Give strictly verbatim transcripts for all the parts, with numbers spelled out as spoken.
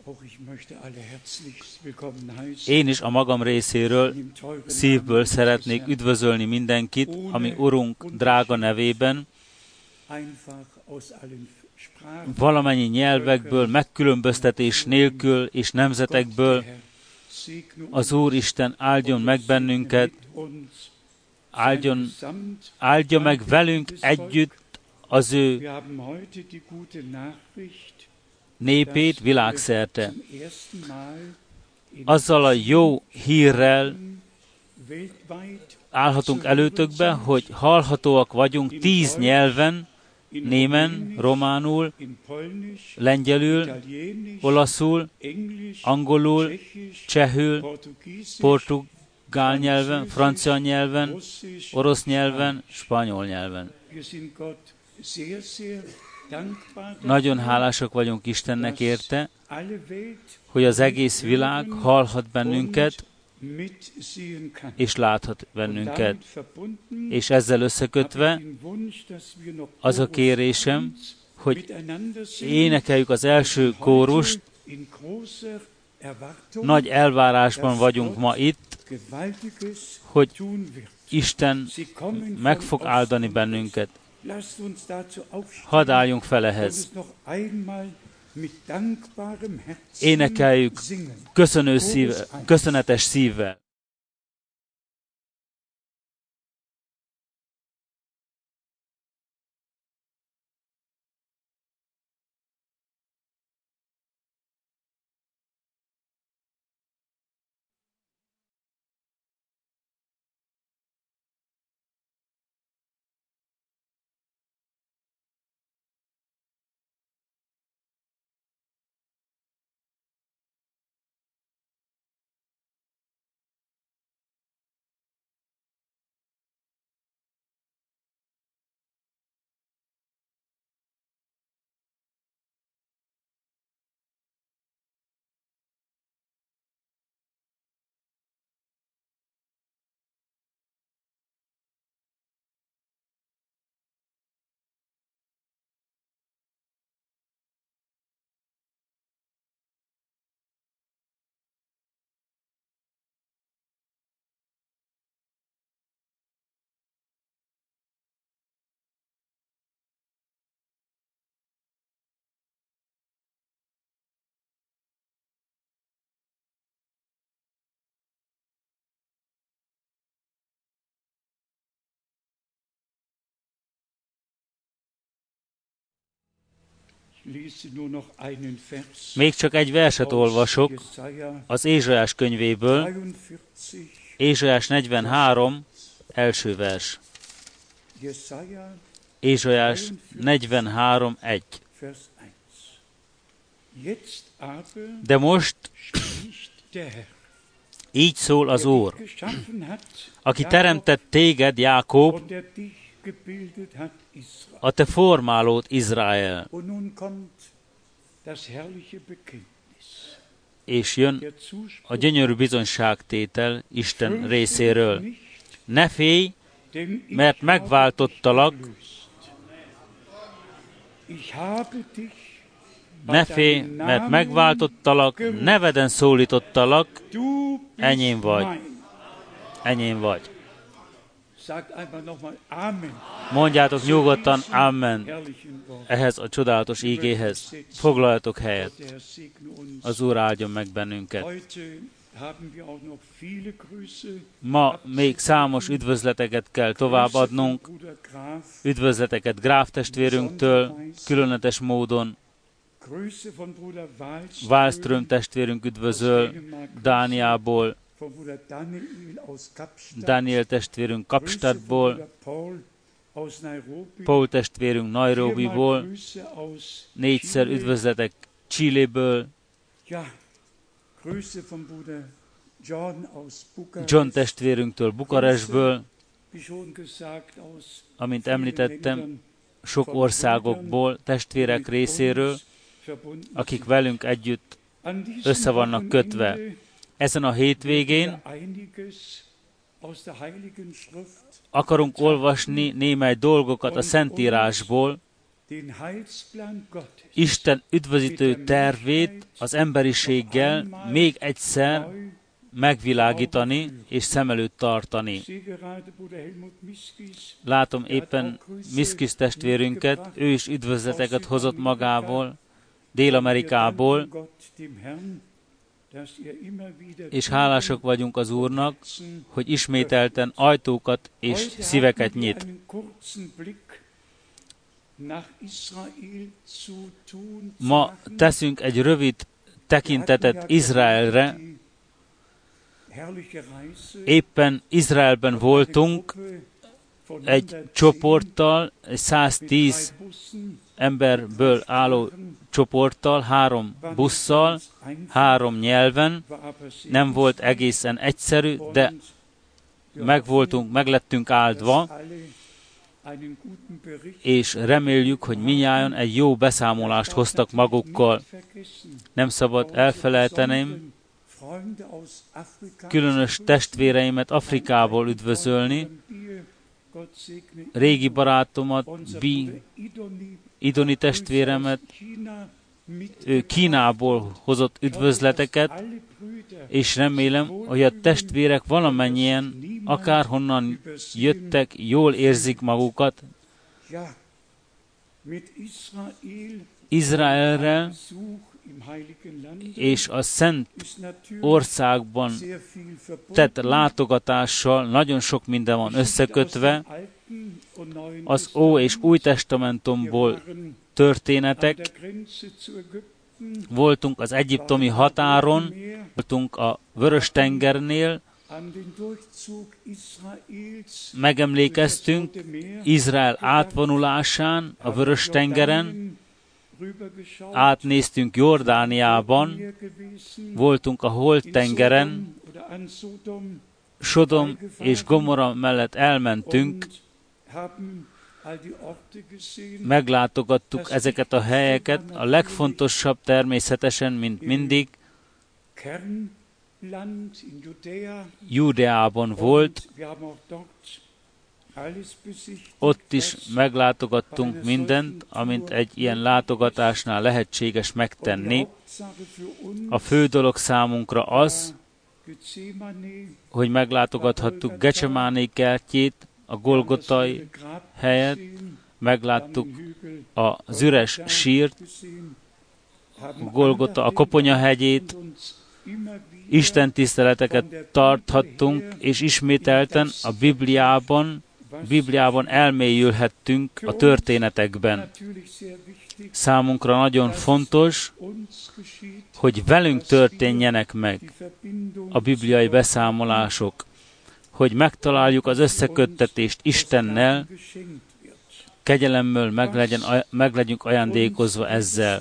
Én is a magam részéről szívből szeretnék üdvözölni mindenkit, ami Urunk drága nevében, valamennyi nyelvekből, megkülönböztetés nélkül és nemzetekből. Az Úristen áldjon meg bennünket, áldjon, áldja meg velünk együtt az ő népét világszerte. Azzal a jó hírrel állhatunk előtökbe, hogy hallhatóak vagyunk tíz nyelven, némen, románul, lengyelül, olaszul, angolul, csehül, portugál nyelven, francia nyelven, orosz nyelven, spanyol nyelven. Nagyon hálásak vagyunk Istennek érte, hogy az egész világ hallhat bennünket, és láthat bennünket. És ezzel összekötve az a kérésem, hogy énekeljük az első kórust, nagy elvárásban vagyunk ma itt, hogy Isten meg fog áldani bennünket. Hadd álljunk fel ehhez. Énekeljük köszönő szíve, köszönetes szívvel. Még csak egy verset olvasok az Ézsaiás könyvéből, Ézsaiás negyvenhárom, első vers. Ézsaiás negyvenhárom, egy. De most így szól az Úr, aki teremtett téged, Jákob, a te formálód, Izrael. És jön a gyönyörű bizonyságtétel Isten részéről. Ne félj, mert megváltottalak, ne félj, mert megváltottalak, neveden szólítottalak, enyém vagy, enyém vagy. Mondjátok nyugodtan Amen ehhez a csodálatos ígéhez. Foglaljatok helyet. Az Úr áldjon meg bennünket. Ma még számos üdvözleteket kell továbbadnunk. Üdvözleteket Gráf testvérünktől, különletes módon. Wallström testvérünk üdvözöl Dániából, Daniel testvérünk Kapstadtból, Paul testvérünk Nairobiból, négyszer üdvözletek Chiléből, John testvérünktől Bukarestből, amint említettem, sok országokból, testvérek részéről, akik velünk együtt össze vannak kötve. Ezen a hétvégén akarunk olvasni némely dolgokat a Szentírásból, Isten üdvözítő tervét az emberiséggel még egyszer megvilágítani és szem előtt tartani. Látom éppen Miszkis testvérünket, ő is üdvözleteket hozott magával, Dél-Amerikából, és hálásak vagyunk az Úrnak, hogy ismételten ajtókat és szíveket nyit. Ma teszünk egy rövid tekintetet Izraelre. Éppen Izraelben voltunk egy csoporttal, egy száztíz emberből álló csoporttal, három busszal, három nyelven. Nem volt egészen egyszerű, de meg voltunk, meg lettünk áldva, és reméljük, hogy mindnyájan egy jó beszámolást hoztak magukkal. Nem szabad elfelejtenem különös testvéreimet Afrikából üdvözölni, régi barátomat, Bi, Idoni testvéremet, ő Kínából hozott üdvözleteket, és remélem, hogy a testvérek valamennyien, akárhonnan jöttek, jól érzik magukat. Izraelrel és a Szent Országban tett látogatással nagyon sok minden van összekötve. Az Ó- és Új Testamentumból történetek. Voltunk az egyiptomi határon, voltunk a Vörös-tengernél, megemlékeztünk Izrael átvonulásán a Vörös-tengeren, átnéztünk Jordániában, voltunk a Holt-tengeren, Sodom és Gomorra mellett elmentünk, meglátogattuk ezeket a helyeket. A legfontosabb természetesen, mint mindig, Judeában volt. Ott is meglátogattunk mindent, amint egy ilyen látogatásnál lehetséges megtenni. A fő dolog számunkra az, hogy meglátogathattuk Gecsemáné kertjét, a Golgotai helyet, megláttuk az üres sírt, Golgota, a Koponya hegyét, Isten tiszteleteket tarthattunk, és ismételten a Bibliában, Bibliában elmélyülhettünk a történetekben. Számunkra nagyon fontos, hogy velünk történjenek meg a bibliai beszámolások, hogy megtaláljuk az összeköttetést Istennel, kegyelemmel meg, legyen, meg legyünk ajándékozva ezzel.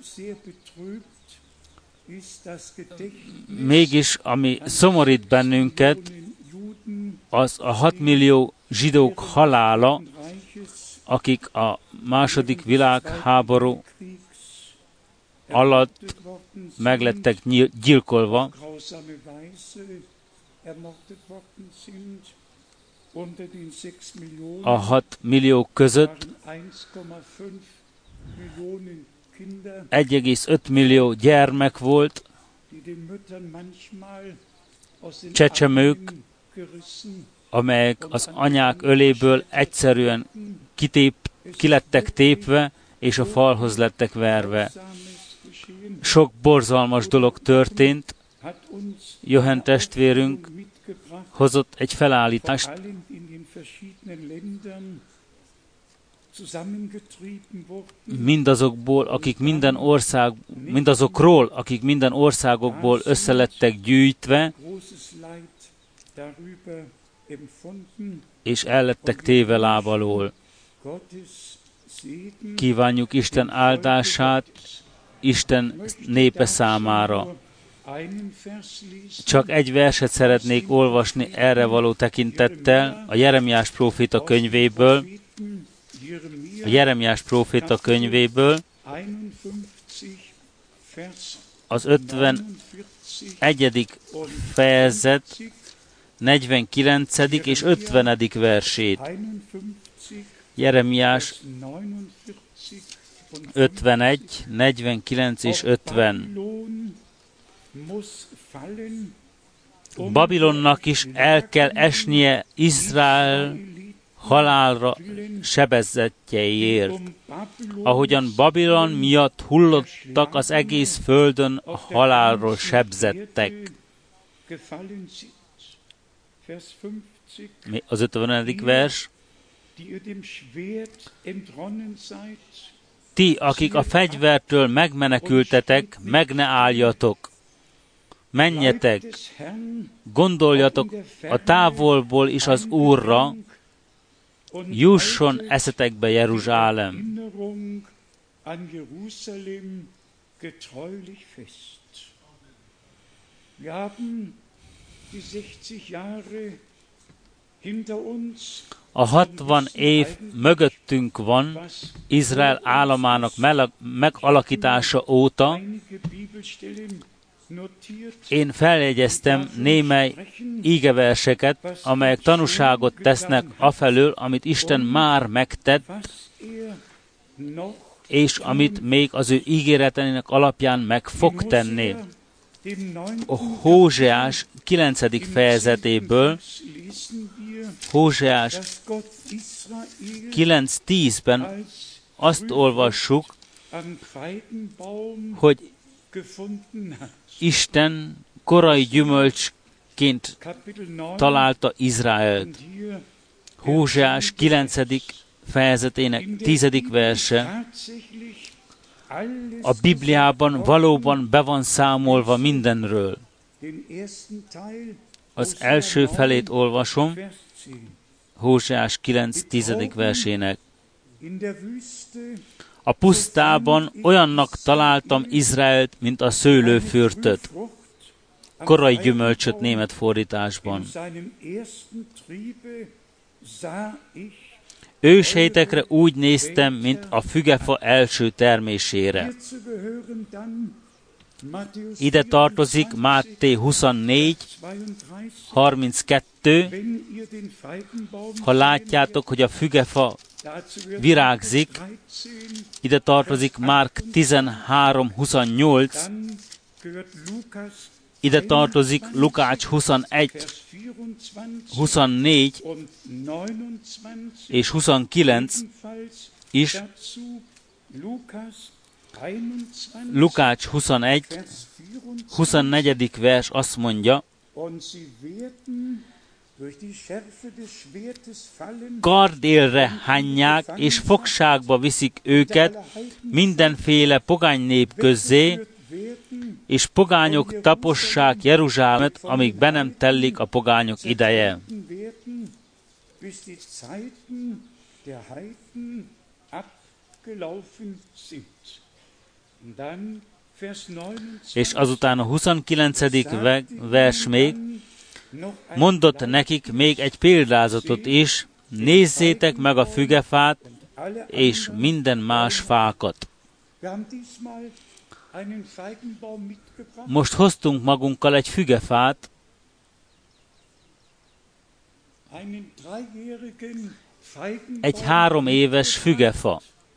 Mégis, ami szomorít bennünket, az a hat millió zsidók halála, akik a második világháború alatt meglettek gyilkolva. A hat millió között egy egész öt millió gyermek volt, csecsemők, amelyek az anyák öléből egyszerűen kitép, kilettek tépve, és a falhoz lettek verve. Sok borzalmas dolog történt. Johann testvérünk hozott egy felállítást, mindazokból, akik minden ország, mindazokról, akik minden országokból összelettek gyűjtve, és ellettek téve láb alól. Kívánjuk Isten áldását Isten népe számára. Csak egy verset szeretnék olvasni erre való tekintettel a Jeremiás próféta könyvéből, a Jeremiás próféta könyvéből, az ötvenegyedik fejezet negyvenkilencedik és ötvenedik versét. Jeremiás ötvenegy, negyvenkilenc és ötven. Babilonnak is el kell esnie Izrael halálra sebezzetjeiért. Ahogyan Babilon miatt hullottak az egész földön a halálról sebzettek. Az ötvenedik vers. Ti, akik a fegyvertől megmenekültetek, meg ne álljatok. Menjetek, gondoljatok a távolból is az Úrra, jusson eszetekbe Jeruzsálem. A hatvan év mögöttünk van Izrael államának megalakítása óta. Én feljegyeztem némely ígeverseket, amelyek tanúságot tesznek afelől, amit Isten már megtett, és amit még az ő ígéretének alapján meg fog tenni. A Hóseás kilencedik fejezetéből, Hóseás kilenc tízben azt olvassuk, hogy Isten korai gyümölcsként találta Izraelt. Hóseás kilencedik fejezetének tizedik verse. A Bibliában valóban be van számolva mindenről. Az első felét olvasom, Hóseás kilenc tizedik versének. A pusztában olyannak találtam Izraelt, mint a szőlőfürtöt. Korai gyümölcsöt német fordításban. Ősejtekre úgy néztem, mint a fügefa első termésére. Ide tartozik Máté huszonnégy, harminckettő. Ha látjátok, hogy a fügefa virágzik, ide tartozik Márk tizenhárom, huszonnyolc, ide tartozik Lukács huszonegy, huszonnégy és huszonkilenc is. Lukács huszonegy, huszonnegyedik vers azt mondja, kardélre hányják, és fogságba viszik őket mindenféle pogány nép közzé, és pogányok tapossák Jeruzsálemet, amíg be nem tellik a pogányok ideje. És azután a huszonkilencedik vers még, mondott nekik még egy példázatot is, nézzétek meg a fügefát, és minden más fákat. Most hoztunk magunkkal egy fügefát, egy három éves fügefa.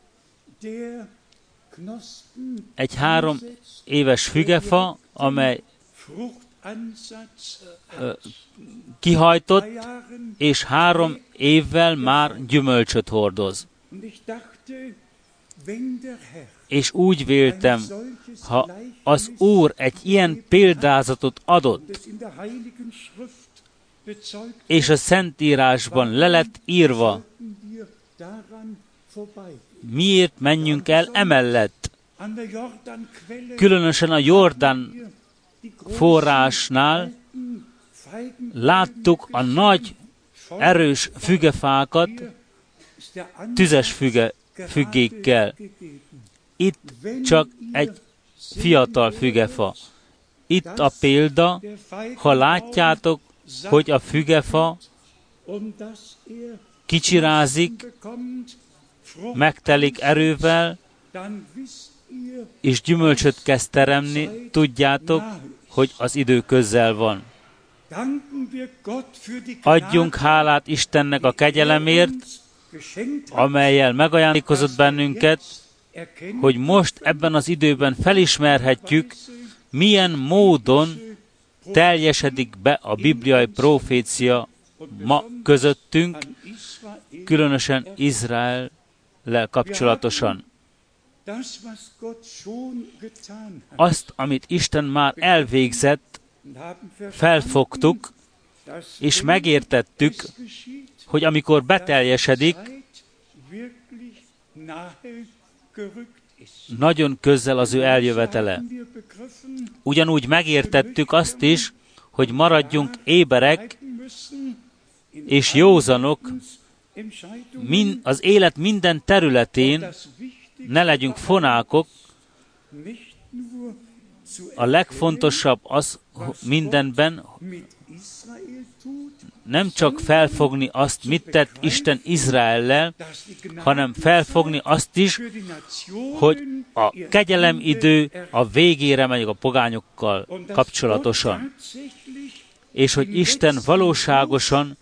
Egy három éves fügefa, amely ö, kihajtott, és három évvel már gyümölcsöt hordoz. És úgy véltem, ha az Úr egy ilyen példázatot adott, és a Szentírásban le lett írva, miért menjünk el emellett? Különösen a Jordán forrásnál láttuk a nagy, erős fügefákat tüzes füge, függékkel. Itt csak egy fiatal fügefa. Itt a példa, ha látjátok, hogy a fügefa kicsirázik, megtelik erővel, és gyümölcsöt kezd teremni, tudjátok, hogy az idő közel van. Adjunk hálát Istennek a kegyelemért, amellyel megajándékozott bennünket, hogy most ebben az időben felismerhetjük, milyen módon teljesedik be a bibliai profécia ma közöttünk, különösen Izraellel kapcsolatosan. Azt, amit Isten már elvégzett, felfogtuk, és megértettük, hogy amikor beteljesedik, nagyon közel az ő eljövetele. Ugyanúgy megértettük azt is, hogy maradjunk éberek és józanok min, az élet minden területén, ne legyünk fonákok. A legfontosabb az mindenben nem csak felfogni azt, mit tett Isten Izraellel, hanem felfogni azt is, hogy a kegyelem idő a végére megy a pogányokkal kapcsolatosan. És hogy Isten valóságosan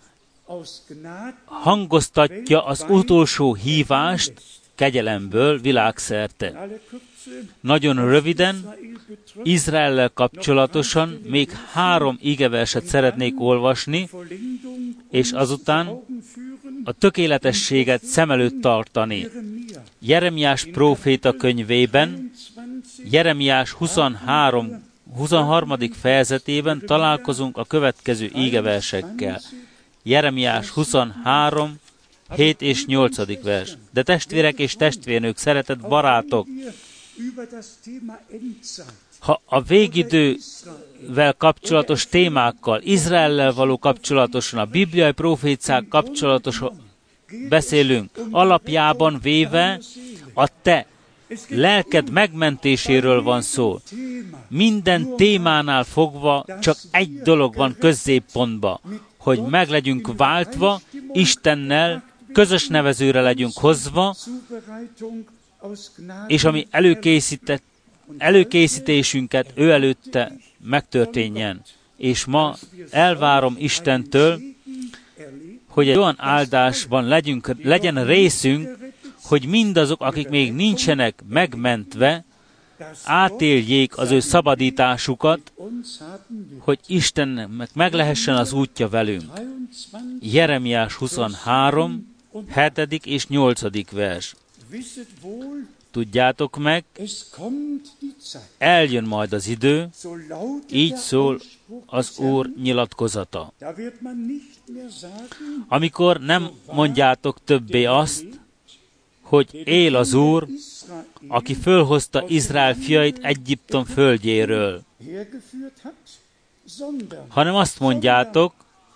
hangoztatja az utolsó hívást kegyelemből világszerte. Nagyon röviden, Izraellel kapcsolatosan még három igeverset szeretnék olvasni, és azután a tökéletességet szem előtt tartani. Jeremiás próféta könyvében, Jeremiás huszonhárom, huszonharmadik fejezetében találkozunk a következő igeversekkel. Jeremiás huszonhárom, hét és nyolcadik vers. De testvérek és testvérnők, szeretett barátok, ha a végidővel kapcsolatos témákkal, Izraellel való kapcsolatosan, a bibliai proféciák kapcsolatosan beszélünk, alapjában véve a te lelked megmentéséről van szó. Minden témánál fogva csak egy dolog van középpontba, hogy meg legyünk váltva, Istennel közös nevezőre legyünk hozva, és ami előkészített, előkészítésünket ő előtte megtörténjen. És ma elvárom Istentől, hogy egy olyan áldásban legyünk, legyen részünk, hogy mindazok, akik még nincsenek megmentve, átéljék az ő szabadításukat, hogy Istennek meg lehessen az útja velünk. Jeremiás huszonhárom, hetedik és nyolcadik vers. Tudjátok meg, eljön majd az idő, így szól az Úr nyilatkozata. Amikor nem mondjátok többé azt, hogy él az Úr, aki fölhozta Izrael fiait Egyiptom földjéről, hanem azt mondjátok,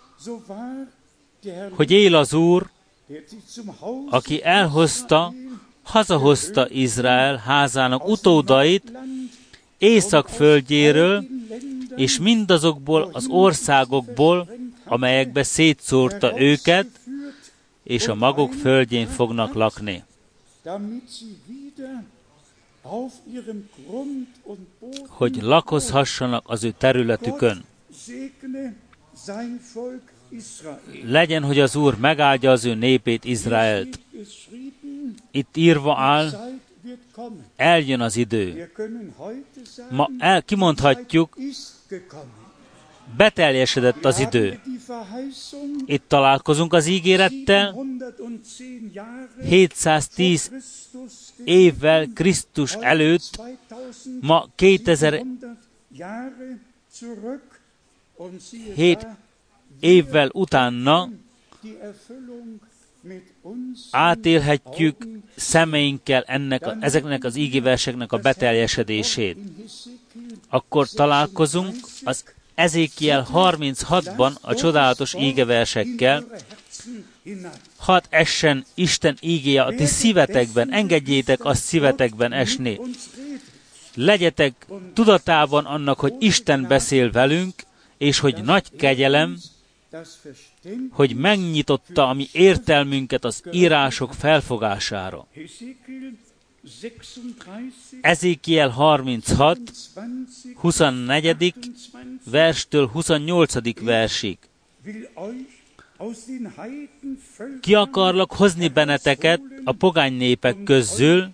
hogy él az Úr, aki elhozta, hazahozta Izrael házának utódait Észak földjéről, és mindazokból az országokból, amelyekbe szétszórta őket, és a maguk földjén fognak lakni. Hogy lakozhassanak az ő területükön. Legyen, hogy az Úr megáldja az ő népét, Izraelt. Itt írva áll, eljön az idő. Ma el, kimondhatjuk, beteljesedett az idő. Itt találkozunk az ígérettel, hétszáztíz évvel Krisztus előtt, ma kétezer-hét évvel utána átélhetjük szemeinkkel ennek a, ezeknek az ígéverseknek a beteljesedését. Akkor találkozunk az Ezékiel harminchatban a csodálatos ígeversekkel. Hadd essen Isten ígéje a ti szívetekben, engedjétek azt szívetekben esni. Legyetek tudatában annak, hogy Isten beszél velünk, és hogy nagy kegyelem, hogy megnyitotta a mi értelmünket az írások felfogására. Ezékiel harminchat, huszonnegyedik verstől huszonnyolcadik versig. ki akarlak hozni benneteket a pogány népek közül,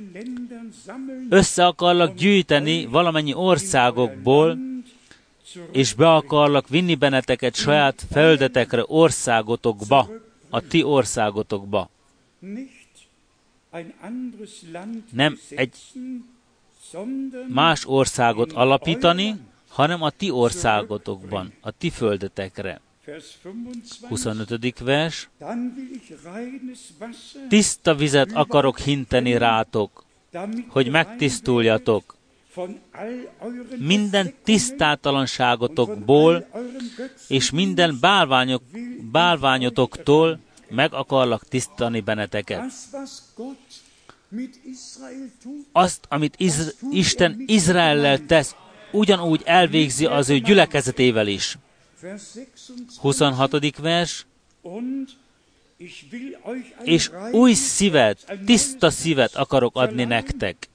össze akarlak gyűjteni valamennyi országokból, és be akarlak vinni benneteket saját földetekre, országotokba, a ti országotokba. Nem egy más országot alapítani, hanem a ti országotokban, a ti földetekre. huszonötödik vers. Tiszta vizet akarok hinteni rátok, hogy megtisztuljatok. Minden tisztátalanságotokból és minden bálványok, bálványotoktól meg akarlak tisztítani benneteket. Azt, amit Izra- Isten Izraellel tesz, ugyanúgy elvégzi az ő gyülekezetével is. huszonhatodik vers. És új szívet, tiszta szívet akarok adni nektek.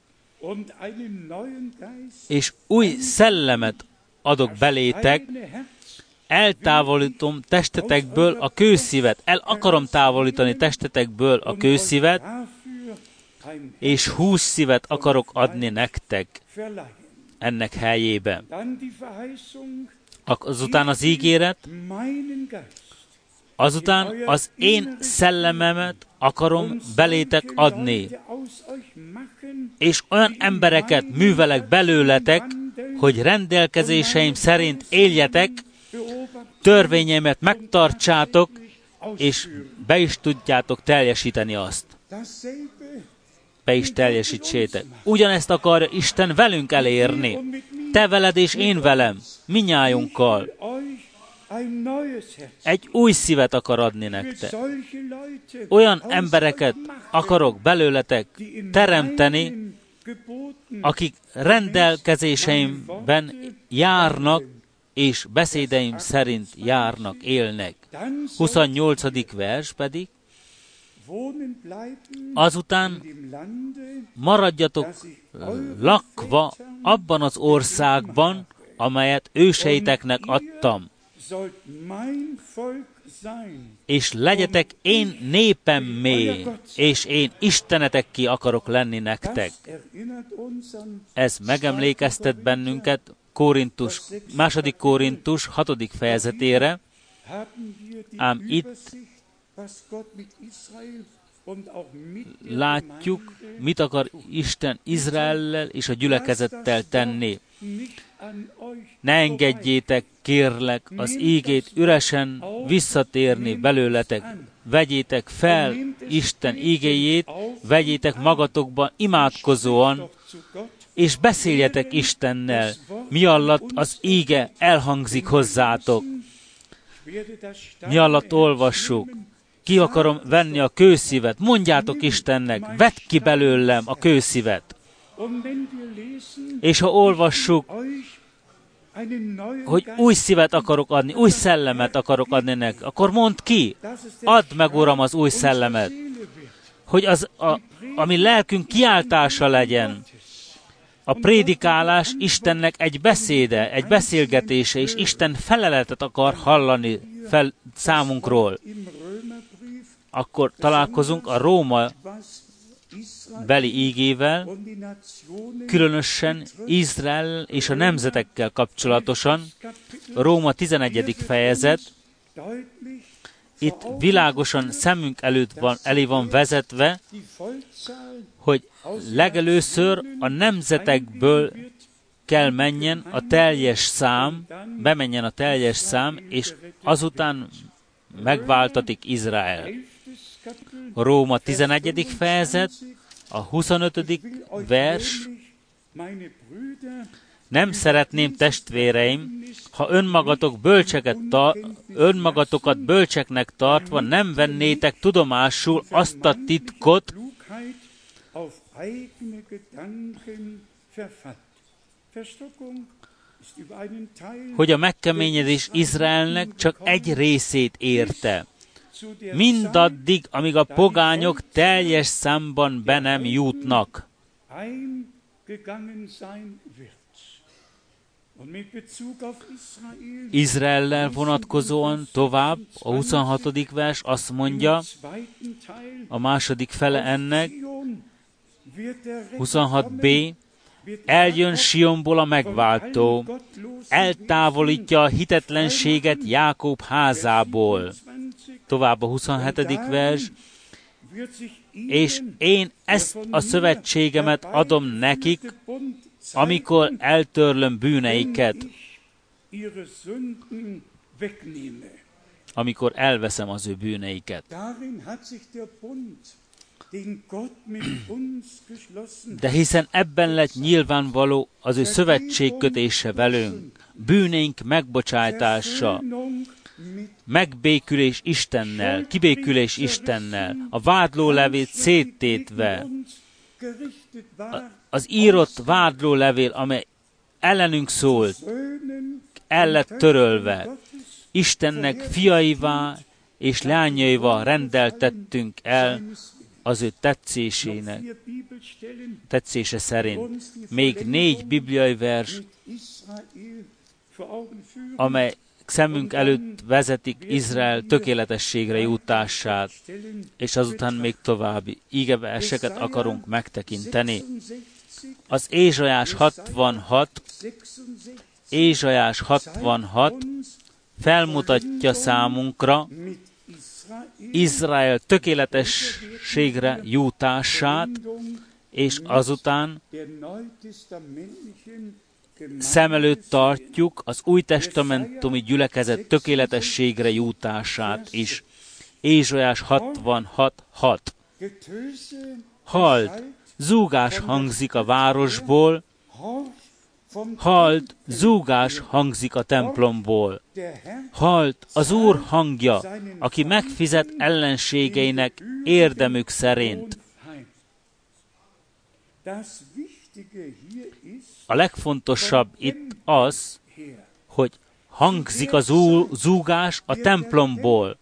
És új szellemet adok belétek, eltávolítom testetekből a kőszívet, el akarom távolítani testetekből a kőszívet, és hús szívet akarok adni nektek ennek helyébe. Azután az ígéret, azután az én szellememet akarom belétek adni, és olyan embereket művelek belőletek, hogy rendelkezéseim szerint éljetek, törvényeimet megtartsátok, és be is tudjátok teljesíteni azt. Be is teljesítsétek. Ugyanezt akarja Isten velünk elérni. Te veled és én velem, minnyájunkkal. Egy új szívet akar adni nektek. Olyan embereket akarok belőletek teremteni, akik rendelkezéseimben járnak, és beszédeim szerint járnak, élnek. huszonnyolcadik vers pedig, azután maradjatok lakva abban az országban, amelyet őseiteknek adtam, és legyetek én népemmé, és én istenetekké akarok lenni nektek. Ez megemlékeztet bennünket Korintus, második Korintus hatodik fejezetére, ám itt látjuk, mit akar Isten Izraellel és a gyülekezettel tenni. Ne engedjétek, kérlek, az ígét üresen visszatérni belőletek. Vegyétek fel Isten ígéjét, vegyétek magatokban imádkozóan, és beszéljetek Istennel, mi alatt az íge elhangzik hozzátok. Mi alatt olvassuk. Ki akarom venni a kőszívet? Mondjátok Istennek, vedd ki belőlem a kőszívet. És ha olvassuk, hogy új szívet akarok adni, új szellemet akarok adni nek, akkor mondd ki, add meg, Uram, az új szellemet, hogy az, a, ami lelkünk kiáltása legyen. A prédikálás Istennek egy beszéde, egy beszélgetése, és Isten feleletet akar hallani fel számunkról. Akkor találkozunk a Róma beli ígével, különösen Izrael és a nemzetekkel kapcsolatosan. Róma tizenegyedik fejezet, itt világosan szemünk előtt van, elé van vezetve, hogy legelőször a nemzetekből kell menjen a teljes szám, bemenjen a teljes szám, és azután megváltatik Izrael. Róma tizenegyedik fejezet, a huszonötödik vers. Nem szeretném, testvéreim, ha önmagatok bölcseket ta- önmagatokat bölcseknek tartva nem vennétek tudomásul azt a titkot, hogy a megkeményedés Izraelnek csak egy részét érte. Mindaddig, amíg a pogányok teljes számban be nem jutnak. Izraellel vonatkozóan tovább a huszonhatodik vers azt mondja, a második fele ennek, huszonhat b, eljön Sionból a megváltó, eltávolítja a hitetlenséget Jákob házából. Tovább a huszonhetedik vers, és én ezt a szövetségemet adom nekik, amikor eltörlöm bűneiket, amikor elveszem az ő bűneiket. De hiszen ebben lett nyilvánvaló az ő szövetségkötése velünk, bűneink megbocsátása, megbékülés Istennel, kibékülés Istennel, a vádlólevét széttétve, az írott vádlólevél, amely ellenünk szólt, el lett törölve. Istennek fiaivá és leányaival rendeltettünk el az ő tetszésének, tetszése szerint. Még négy bibliai vers, amely szemünk előtt vezetik Izrael tökéletességre jutását, és azután még további ígeverseket akarunk megtekinteni. Az Ézsaiás hatvanhat, Ézsaiás hatvanhat felmutatja számunkra Izrael tökéletességre jutását, és azután szem előtt tartjuk az új testamentumi gyülekezet tökéletességre jutását is. Ézsaiás hatvanhat hat. Halld, zúgás hangzik a városból, halld, zúgás hangzik a templomból. Halld, az Úr hangja, aki megfizet ellenségeinek érdemük szerint. A legfontosabb itt az, hogy hangzik az zúgás a templomból.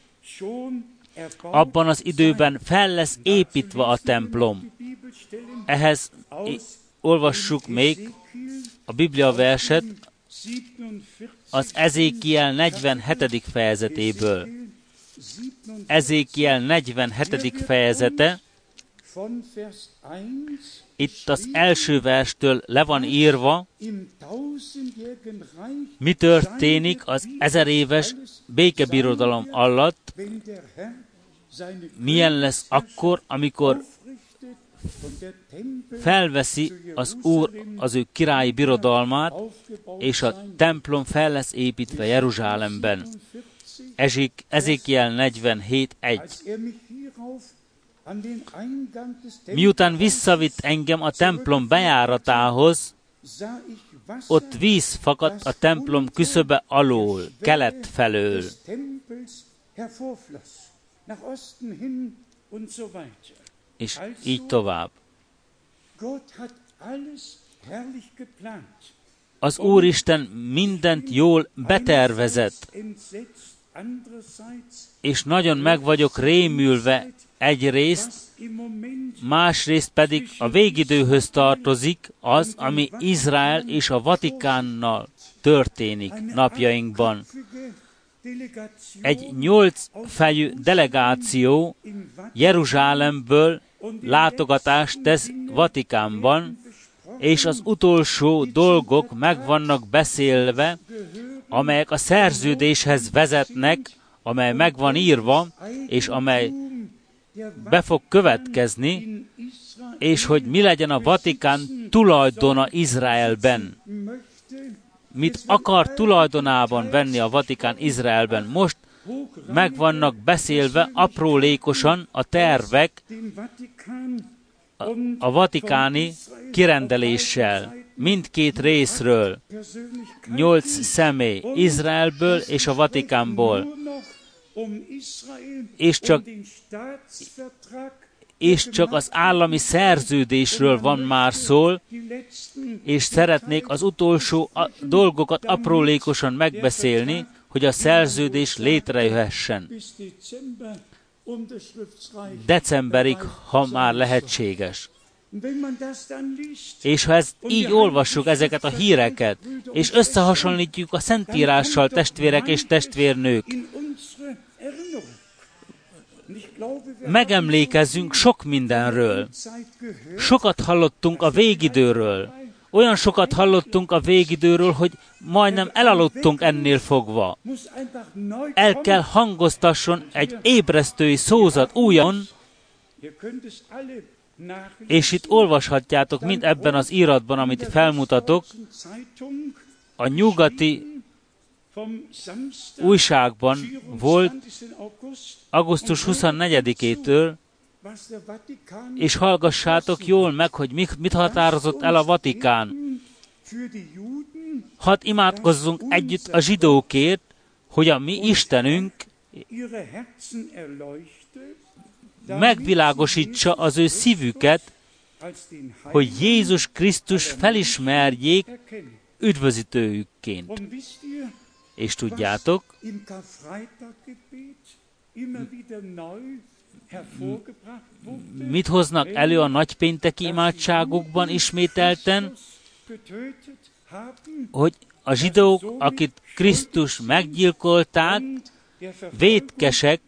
Abban az időben fel lesz építve a templom. Ehhez olvassuk még a Biblia verset az Ezékiel negyvenhetedik fejezetéből. Ezékiel negyvenhetedik fejezete, itt az első verstől le van írva, mi történik az ezer éves békebirodalom alatt, milyen lesz akkor, amikor felveszi az Úr az ő királyi birodalmát, és a templom fel lesz építve Jeruzsálemben. Ezékiel negyvenhét egy. Miután visszavitt engem a templom bejáratához, ott víz fakadt a templom küszöbe alól, kelet felől. És így tovább. Az Úristen mindent jól betervezett, és nagyon meg vagyok rémülve egyrészt, másrészt pedig a végidőhöz tartozik az, ami Izrael és a Vatikánnal történik napjainkban. Egy nyolc fejű delegáció Jeruzsálemből látogatást tesz Vatikánban, és az utolsó dolgok meg vannak beszélve, amelyek a szerződéshez vezetnek, amely meg van írva, és amely be fog következni, és hogy mi legyen a Vatikán tulajdona Izraelben. Mit akar tulajdonában venni a Vatikán Izraelben? Most meg vannak beszélve aprólékosan a tervek a, a vatikáni kirendeléssel, mindkét részről, nyolc személy, Izraelből és a Vatikánból, és csak, és csak az állami szerződésről van már szól, és szeretnék az utolsó a, dolgokat aprólékosan megbeszélni, hogy a szerződés létrejöhessen. Decemberig, ha már lehetséges. És ha ezt így olvassuk, ezeket a híreket, és összehasonlítjuk a Szentírással, testvérek és testvérnők, megemlékezzünk sok mindenről. Sokat hallottunk a végidőről. Olyan sokat hallottunk a végidőről, hogy majdnem elaludtunk ennél fogva. El kell hangoztasson egy ébresztői szózat újon, és itt olvashatjátok mind ebben az íratban, amit felmutatok, a nyugati újságban volt augusztus huszonnegyedikétől, és hallgassátok jól meg, hogy mit határozott el a Vatikán. Hadd imádkozzunk együtt a zsidókért, hogy a mi Istenünk megvilágosítsa az ő szívüket, hogy Jézus Krisztus felismerjék üdvözítőjükként. És tudjátok, mit hoznak elő a nagypénteki imádságokban ismételten, hogy a zsidók, akit Krisztus meggyilkolták, vétkesek,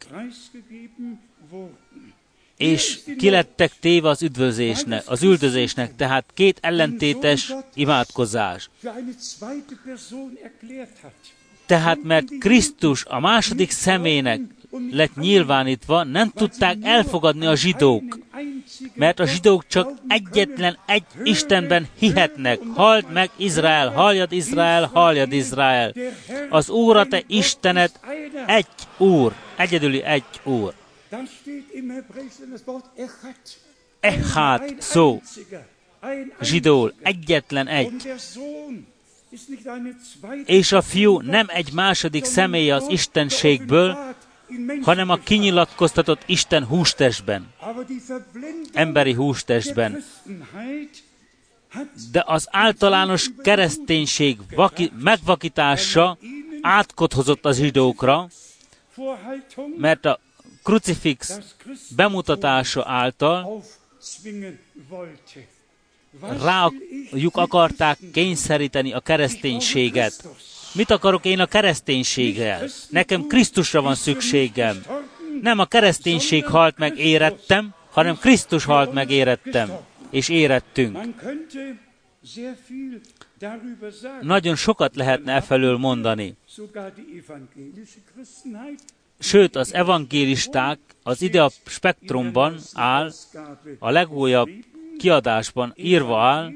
és kilettek téve az üdvözésnek, az üldözésnek, tehát két ellentétes imádkozás. Tehát mert Krisztus a második személynek lett nyilvánítva, nem tudták elfogadni a zsidók, mert a zsidók csak egyetlen egy Istenben hihetnek. Halld meg Izrael, halljad Izrael, halljad Izrael. Az Úr a te Istened egy Úr, egyedüli egy Úr. Echad szó, zsidól, egyetlen egy. És a fiú nem egy második személye az istenségből, hanem a kinyilatkoztatott Isten hústestben, emberi hústestben. De az általános kereszténység vaki, megvakítása átkot hozott a zsidókra, mert a krucifix bemutatása által rájuk akarták kényszeríteni a kereszténységet. Mit akarok én a kereszténységgel? Nekem Krisztusra van szükségem. Nem a kereszténység halt meg, érettem, hanem Krisztus halt meg, érettem, és érettünk. Nagyon sokat lehetne e felől mondani. Sőt, az evangélisták az ide a spektrumban áll, a legújabb kiadásban írva áll,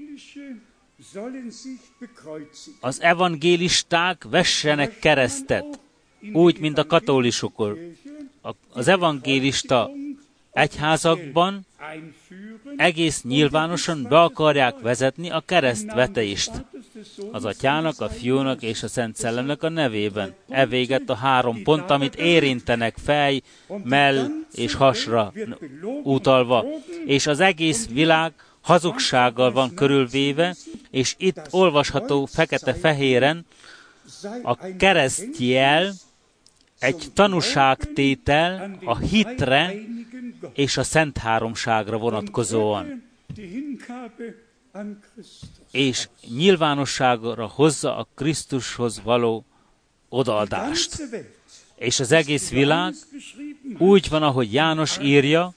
az evangélisták vessenek keresztet, úgy, mint a katolikusok. Az evangélista egyházakban egész nyilvánosan be akarják vezetni a keresztvetést az Atyának, a Fiúnak és a Szent Szellemnek a nevében. E véget a három pont, amit érintenek fej, mell és hasra utalva. És az egész világ hazugsággal van körülvéve, és itt olvasható fekete-fehéren a keresztjel egy tanúságtétel a hitre és a Szent Háromságra vonatkozóan. És nyilvánosságra hozza a Krisztushoz való odaadást. És az egész világ úgy van, ahogy János írja,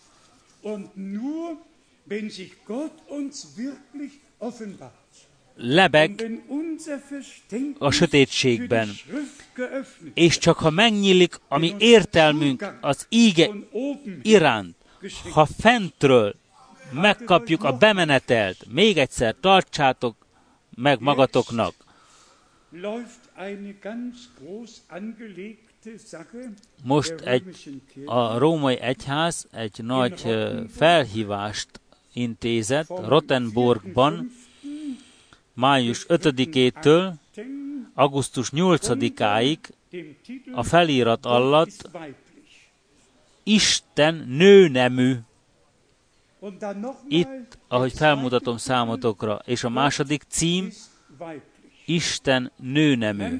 lebeg a sötétségben, és csak ha megnyílik a mi értelmünk az íge iránt, ha fentről megkapjuk a bemenetelt, még egyszer tartsátok meg magatoknak. Most egy, a római egyház egy nagy felhívást intézett Rottenburgban május ötödikétől augusztus nyolcadikáig a felirat alatt Isten nőnemű. Itt, ahogy felmutatom számotokra, és a második cím Isten nőnemű.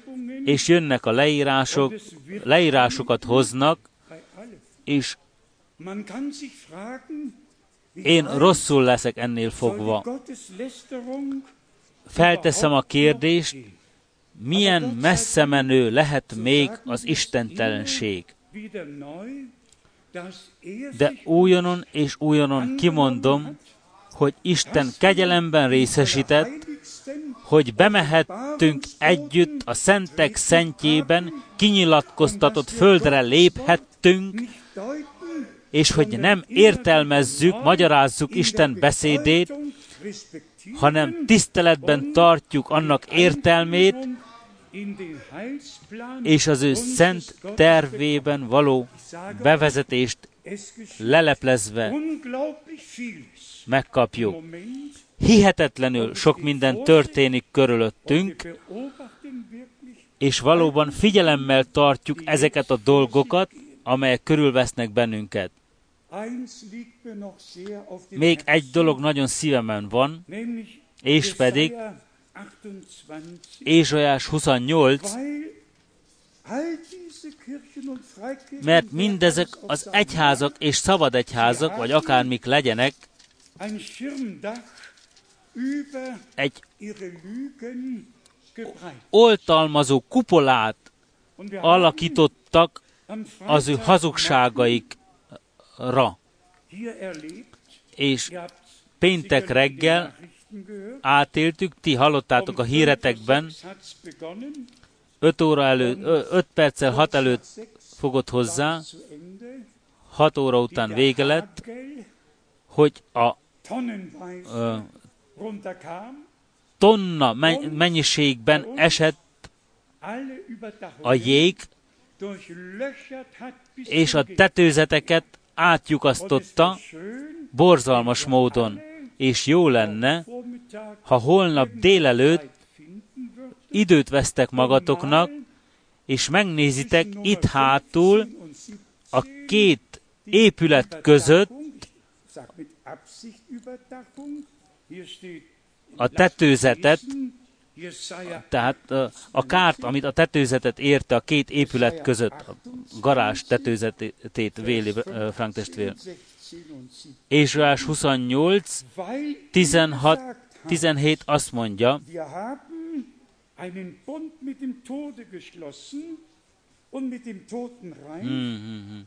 És jönnek a leírások, leírásokat hoznak, és Én rosszul leszek ennél fogva. Felteszem a kérdést, milyen messze menő lehet még az istentelenség. De újonnan és újonnan kimondom, hogy Isten kegyelemben részesített, hogy bemehettünk együtt a szentek szentjében, kinyilatkoztatott földre léphettünk, és hogy nem értelmezzük, magyarázzuk Isten beszédét, hanem tiszteletben tartjuk annak értelmét, és az ő szent tervében való bevezetést leleplezve megkapjuk. Hihetetlenül sok minden történik körülöttünk, és valóban figyelemmel tartjuk ezeket a dolgokat, amelyek körülvesznek bennünket. Még egy dolog nagyon szívemen van, és pedig Ézsaiás huszonnyolc, mert mindezek az egyházak és szabad egyházak, vagy akármik legyenek, egy oltalmazó kupolát alakítottak az ő hazugságaikra. És péntek reggel átéltük, ti hallottátok a híretekben, öt óra előtt, öt perccel hat előtt fogott hozzá, hat óra után vége lett, hogy a, a tonna mennyiségben esett a jég, és a tetőzeteket átlyukasztotta borzalmas módon, és jó lenne, ha holnap délelőtt időt vesztek magatoknak, és megnézitek itt hátul a két épület között a tetőzetet, tehát a kárt, amit a tetőzetet érte a két épület között, a garázs tetőzetét véli Frank testvér. Ézsaiás huszonnyolc, tizenhat, tizenhét azt mondja, mm-hmm.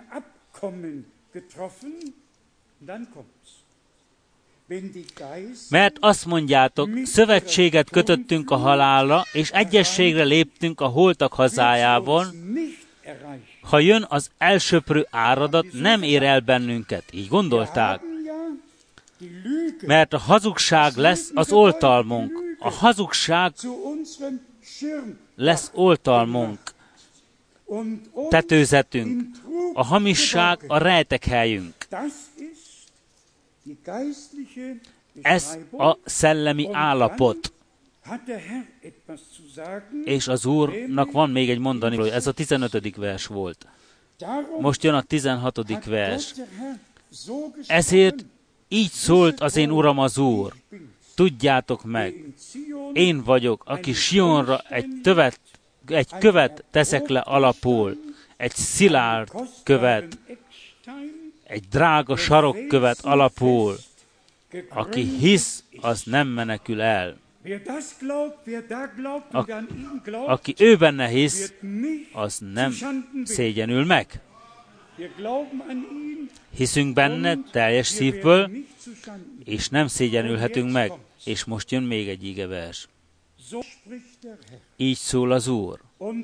Mert azt mondjátok, szövetséget kötöttünk a halálra, és egyességre léptünk a holtak hazájában, ha jön az elsöprő áradat, nem ér el bennünket. Így gondolták? Mert a hazugság lesz az oltalmunk. A hazugság lesz oltalmunk, tetőzetünk. A hamisság a rejtekhelyünk. Ez a szellemi állapot. És az Úrnak van még egy mondani, hogy ez a tizenötödik vers volt. Most jön a tizenhatodik vers. Ezért így szólt az én Uram az Úr. Tudjátok meg, én vagyok, aki Sionra egy, tövet, egy követ teszek le alapul, egy szilárd követ, egy drága sarokkövet alapul. Aki hisz, az nem menekül el. A, aki ő benne hisz, az nem szégyenül meg. Hiszünk benne teljes szívből, és nem szégyenülhetünk meg. És most jön még egy igevers. Így szól az Úr.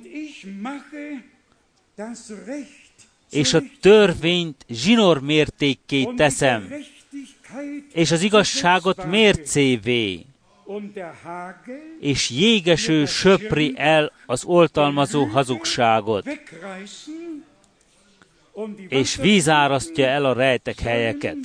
És a törvényt zsinórmértékké teszem, és az igazságot mércévé, és jégeső söpri el az oltalmazó hazugságot, és víz árasztja el a rejtek helyeket.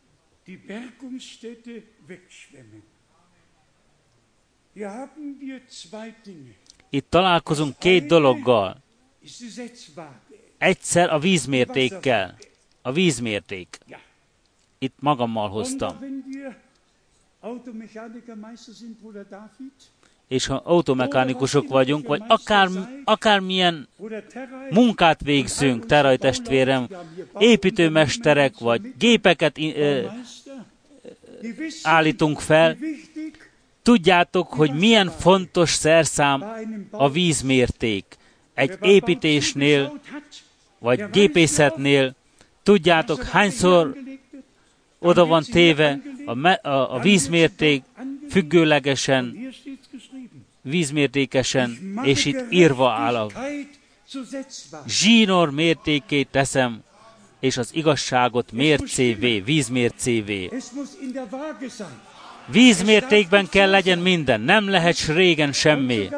Itt találkozunk két dologgal. Egyszer a vízmértékkel. A vízmérték. Itt magammal hoztam. és ha automechanikusok vagyunk, vagy akár, akármilyen munkát végzünk, Teraj testvérem, építőmesterek, vagy gépeket ö, állítunk fel, tudjátok, hogy milyen fontos szerszám a vízmérték. Egy építésnél, vagy gépészetnél, tudjátok, hányszor oda van téve a, me, a, a vízmérték függőlegesen, vízmértékesen, és itt írva áll a zsinór mértékét teszem, és az igazságot mércévé, vízmércévé. Vízmértékben kell legyen minden, nem lehet régen semmi.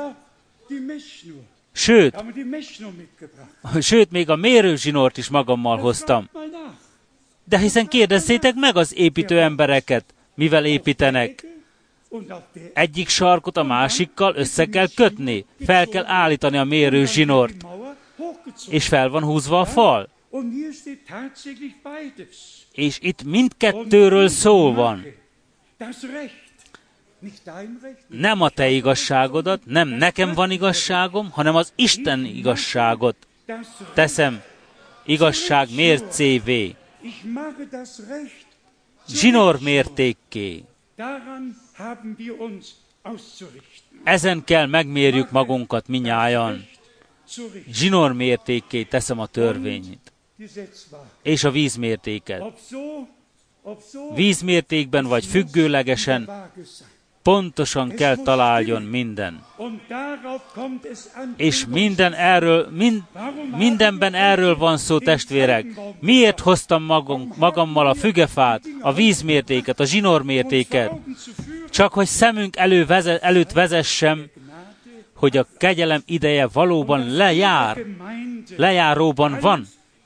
Sőt, sőt, még a mérőzsinort is magammal hoztam. De hiszen kérdezzétek meg az építő embereket, mivel építenek. Egyik sarkot a másikkal össze kell kötni, fel kell állítani a mérőzsinort, és fel van húzva a fal. És itt mindkettőről szó van. Nem a te igazságodat, nem nekem van igazságom, hanem az Isten igazságot teszem igazság mércévé, zsinór mértékké. Ezen kell megmérjük magunkat minnyájan. Zsinór mértékké teszem a törvényt, és a vízmértéket. Vízmértékben vagy függőlegesen pontosan kell találjon minden. És minden erről, mind, mindenben erről van szó, testvérek. Miért hoztam magam, magammal a fügefát, a vízmértéket, a zsinórmértéket? Csak hogy szemünk elő veze, előtt vezessem, hogy a kegyelem ideje valóban lejár, lejáróban van,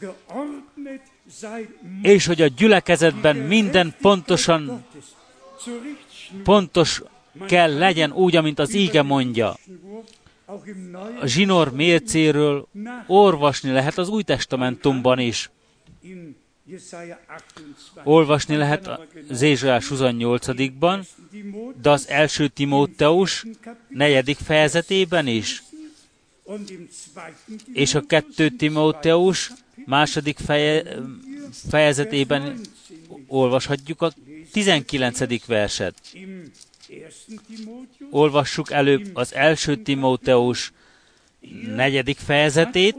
és hogy a gyülekezetben minden pontosan, pontos kell legyen úgy, amint az íge mondja. A zsinór mércéről olvasni lehet az Új Testamentumban is. Olvasni lehet az Ézsaiás huszonnyolcadikban, de az első Timóteus negyedik fejezetében is. És a kettő Timóteus második feje, fejezetében olvashatjuk a tizenkilencedik verset. Olvassuk előbb az első Timóteus negyedik fejezetét.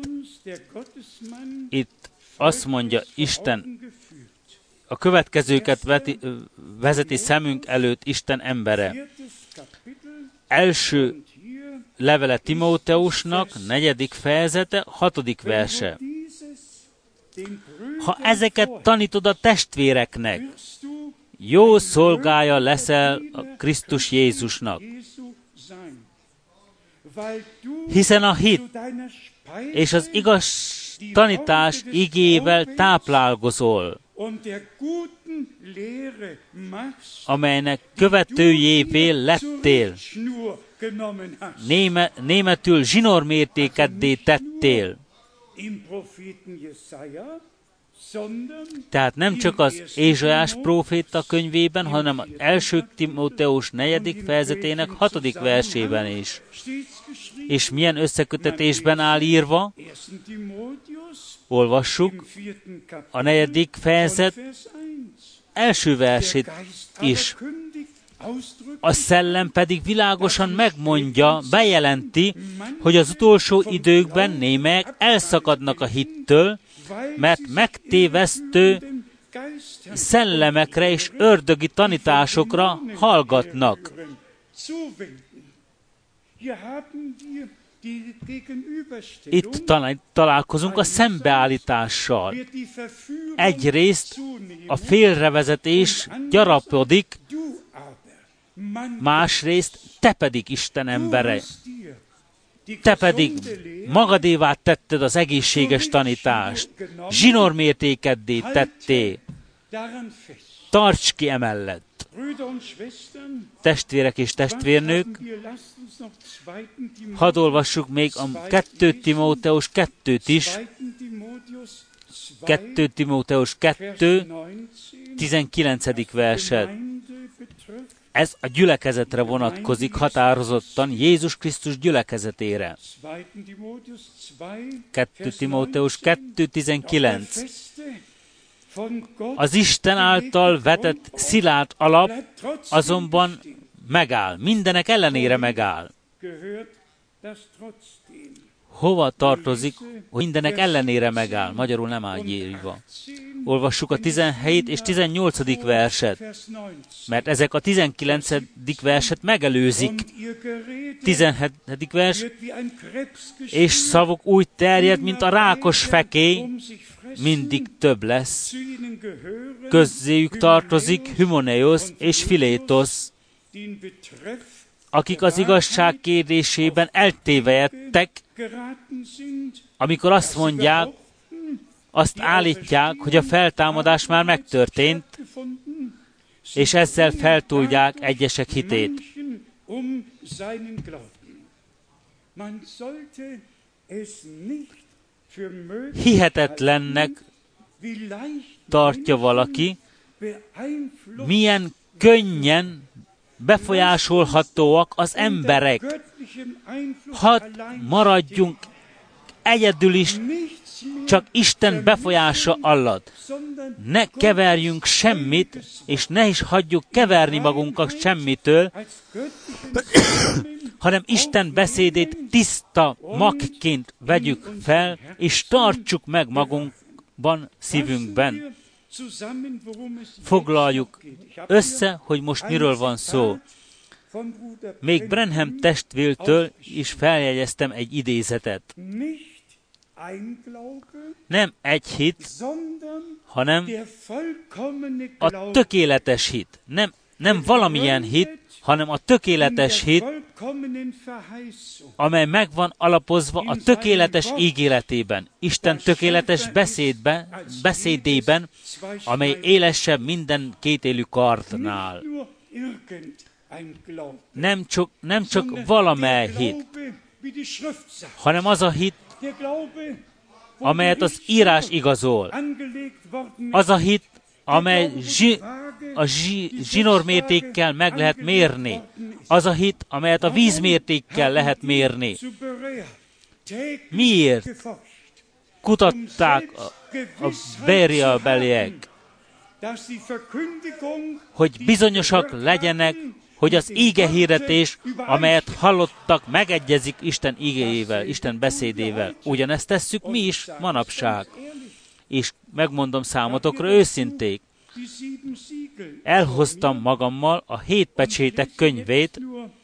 Itt azt mondja Isten, a következőket veti, vezeti szemünk előtt Isten embere. Első levele Timóteusnak, negyedik fejezete, hatodik verse. Ha ezeket tanítod a testvéreknek, jó szolgája leszel a Krisztus Jézusnak. Hiszen a hit és az igaz tanítás igével táplálkozol, amelynek követőjévé lettél. Néme, németül zsinórmértékeddé tettél. Tehát nem csak az Ézsaiás próféta könyvében, hanem az első Timóteus negyedik fejezetének hatodik versében is. És milyen összekötetésben áll írva? Olvassuk a negyedik fejezet első versét is. A szellem pedig világosan megmondja, bejelenti, hogy az utolsó időkben némelyek elszakadnak a hittől, mert megtévesztő szellemekre és ördögi tanításokra hallgatnak. Itt találkozunk a szembeállítással. Egyrészt a félrevezetés gyarapodik, másrészt te pedig Isten embere. Te pedig magadévá tetted az egészséges tanítást, zsinórmértékeddé tetté. Tarts ki emellett. Testvérek és testvérnők, hadd olvassuk még a kettő Timóteus kettőt is, kettő Timóteus kettő, tizenkilencedik verset. Ez a gyülekezetre vonatkozik határozottan, Jézus Krisztus gyülekezetére. kettő Timóteus kettő tizenkilenc. Az Isten által vetett szilárd alap azonban megáll, mindenek ellenére megáll. Hova tartozik, hogy mindenek ellenére megáll? Magyarul nem áll írva. Olvassuk a tizenhét és tizennyolcadik verset, mert ezek a tizenkilencedik verset megelőzik. tizenhetedik vers, és szavuk úgy terjed, mint a rákos fekély, mindig több lesz. Közéjük tartozik Hymenaios és Philetos, akik az igazság kérdésében eltévejedtek, amikor azt mondják, azt állítják, hogy a feltámadás már megtörtént, és ezzel feltúlják egyesek hitét. Hihetetlennek tartja valaki, milyen könnyen befolyásolhatóak az emberek. Hadd maradjunk egyedül is csak Isten befolyása alatt. Ne keverjünk semmit, és ne is hagyjuk keverni magunkat semmitől, hanem Isten beszédét tiszta magként vegyük fel, és tartsuk meg magunkban, szívünkben. Foglaljuk össze, hogy most miről van szó. Még Branham testvértől is feljegyeztem egy idézetet. Nem egy hit, hanem a tökéletes hit. Nem, nem valamilyen hit, hanem a tökéletes hit, amely meg van alapozva a tökéletes ígéretében, Isten tökéletes beszédben, beszédében, amely élesebb minden kétélű kardnál. Nem csak, nem csak valamely hit, hanem az a hit, amelyet az írás igazol. Az a hit, amely zsi, a zsi, zsinormértékkel meg lehet mérni. Az a hit, amelyet a vízmértékkel lehet mérni. Miért kutatták a, a Béria beliek, hogy bizonyosak legyenek, hogy az íge hirdetés, amelyet hallottak, megegyezik Isten ígéjével, Isten beszédével. Ugyanezt tesszük mi is manapság. És megmondom számotokra őszinték, elhoztam magammal a hét pecsétek könyvét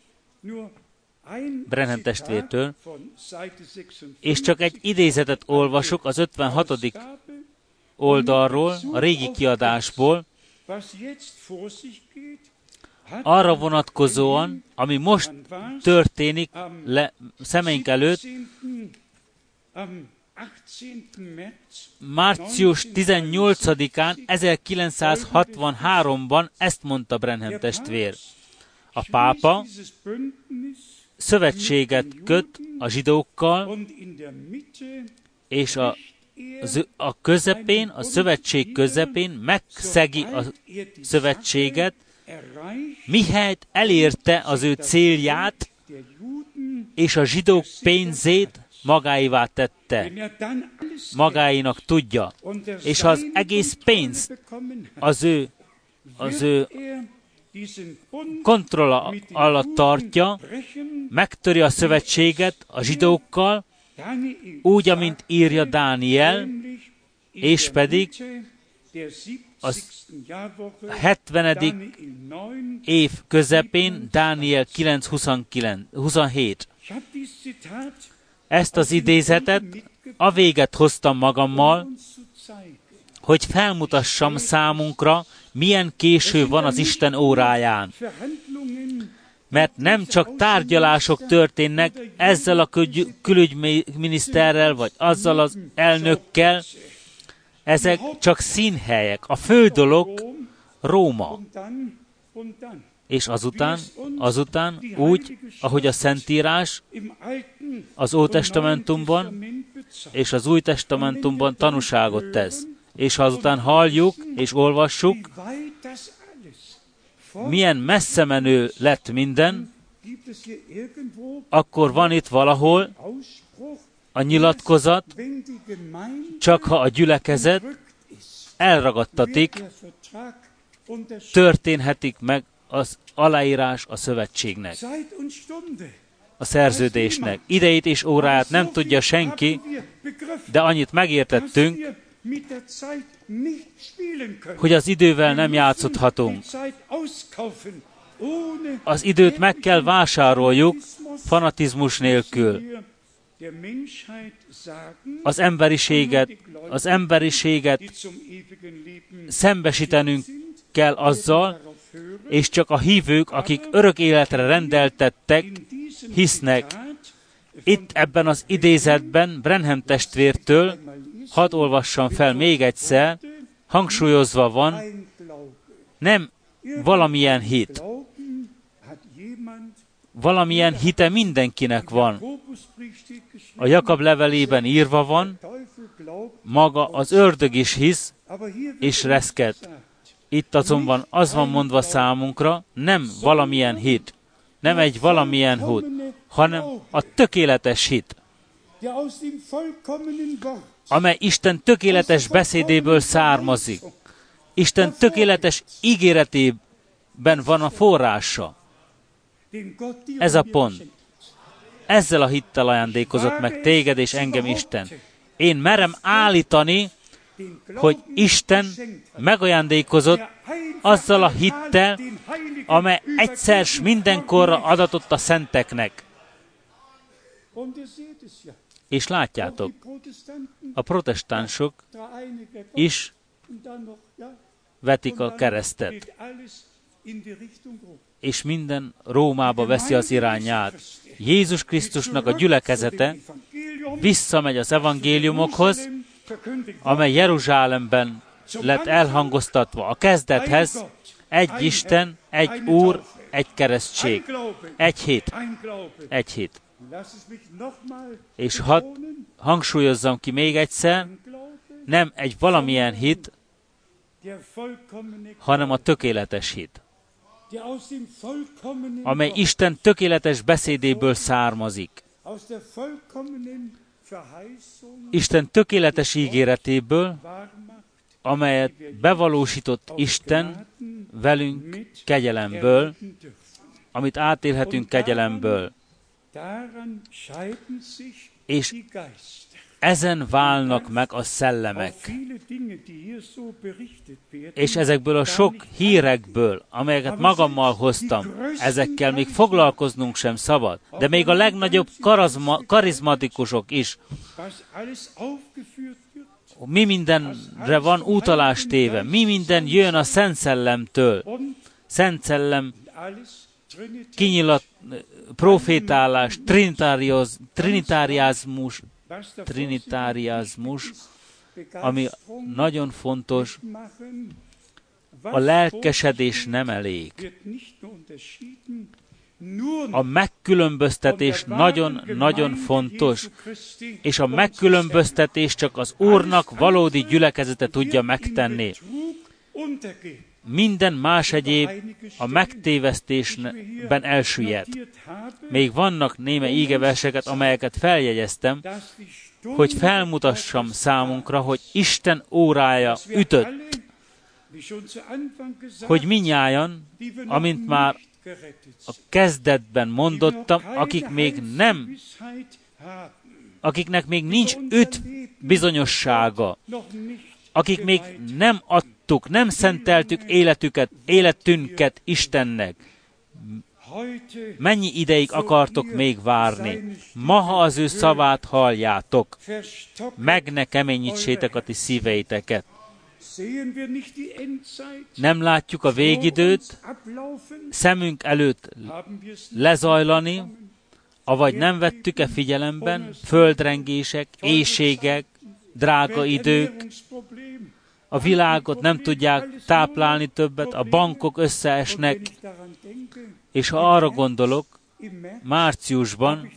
Branham testvértől, és csak egy idézetet olvasok az ötvenhatodik oldalról, a régi kiadásból, arra vonatkozóan, ami most történik le szemeink előtt, március tizennyolcadikán ezerkilencszázhatvanháromban ezt mondta Branham testvér. A pápa szövetséget köt a zsidókkal, és a, a közepén, a szövetség közepén megszegi a szövetséget, mihelyt elérte az ő célját, és a zsidók pénzét magáévá tette, magáénak tudja. És ha az egész pénzt az ő, az ő kontrolla alatt tartja, megtöri a szövetséget a zsidókkal, úgy, amint írja Dániel, és pedig az hetvenedik év közepén, Dániel kilenc huszonhét. Ezt az idézetet a véget hoztam magammal, hogy felmutassam számunkra, milyen késő van az Isten óráján. Mert nem csak tárgyalások történnek ezzel a külügyminiszterrel, vagy azzal az elnökkel, ezek csak színhelyek. A fő dolog Róma. És azután, azután úgy, ahogy a Szentírás az Ótestamentumban és az Új Testamentumban tanúságot tesz. És ha azután halljuk és olvassuk, milyen messze menő lett minden, akkor van itt valahol a nyilatkozat, csak ha a gyülekezet elragadtatik, történhetik meg az aláírás a szövetségnek, a szerződésnek. Idejét és óráját nem tudja senki, de annyit megértettünk, hogy az idővel nem játszhatunk. Az időt meg kell vásároljuk fanatizmus nélkül. Az emberiséget, az emberiséget szembesítenünk kell azzal, és csak a hívők, akik örök életre rendeltettek, hisznek. Itt ebben az idézetben Branham testvértől, hadd olvassam fel még egyszer, hangsúlyozva van, nem valamilyen hit. Valamilyen hite mindenkinek van. A Jakab levelében írva van, maga az ördög is hisz, és reszket. Itt azonban az van mondva számunkra, nem valamilyen hit, nem egy valamilyen hit, hanem a tökéletes hit, amely Isten tökéletes beszédéből származik. Isten tökéletes ígéretében van a forrása. Ez a pont. Ezzel a hittel ajándékozott meg téged és engem Isten. Én merem állítani, hogy Isten megajándékozott azzal a hittel, amely egyszer s mindenkorra adatott a szenteknek. És látjátok, a protestánsok is vetik a keresztet, és minden Rómába veszi az irányát. Jézus Krisztusnak a gyülekezete visszamegy az evangéliumokhoz, amely Jeruzsálemben lett elhangoztatva a kezdethez, egy Isten, egy Úr, egy keresztség, egy hit, egy hit. És hadd hangsúlyozzam ki még egyszer, nem egy valamilyen hit, hanem a tökéletes hit, amely Isten tökéletes beszédéből származik. Isten tökéletes ígéretéből, amelyet bevalósított Isten velünk kegyelemből, amit átélhetünk kegyelemből. És ezen válnak meg a szellemek. És ezekből a sok hírekből, amelyeket magammal hoztam, ezekkel még foglalkoznunk sem szabad. De még a legnagyobb karizma, karizmatikusok is, mi mindenre van utalás téve, mi minden jön a Szent Szellemtől. Szent Szellem kinyilat, profétálás, trinitáriázmus, trinitáriázmus, ami nagyon fontos, a lelkesedés nem elég. A megkülönböztetés nagyon-nagyon fontos, és a megkülönböztetés csak az Úrnak valódi gyülekezete tudja megtenni. Minden más egyéb a megtévesztésben elsüllyedt. Még vannak néme ígeverseket, amelyeket feljegyeztem, hogy felmutassam számunkra, hogy Isten órája ütött, hogy minnyájan, amint már a kezdetben mondottam, akik még nem, akiknek még nincs üt bizonyossága, akik még nem adtuk, nem szenteltük életüket, életünket Istennek. Mennyi ideig akartok még várni? Ma, ha az ő szavát halljátok, meg ne keményítsétek a ti szíveiteket. Nem látjuk a végidőt, szemünk előtt lezajlani, avagy nem vettük-e figyelemben földrengések, éhségek, drága idők, a világot nem tudják táplálni többet, a bankok összeesnek, és ha arra gondolok, márciusban,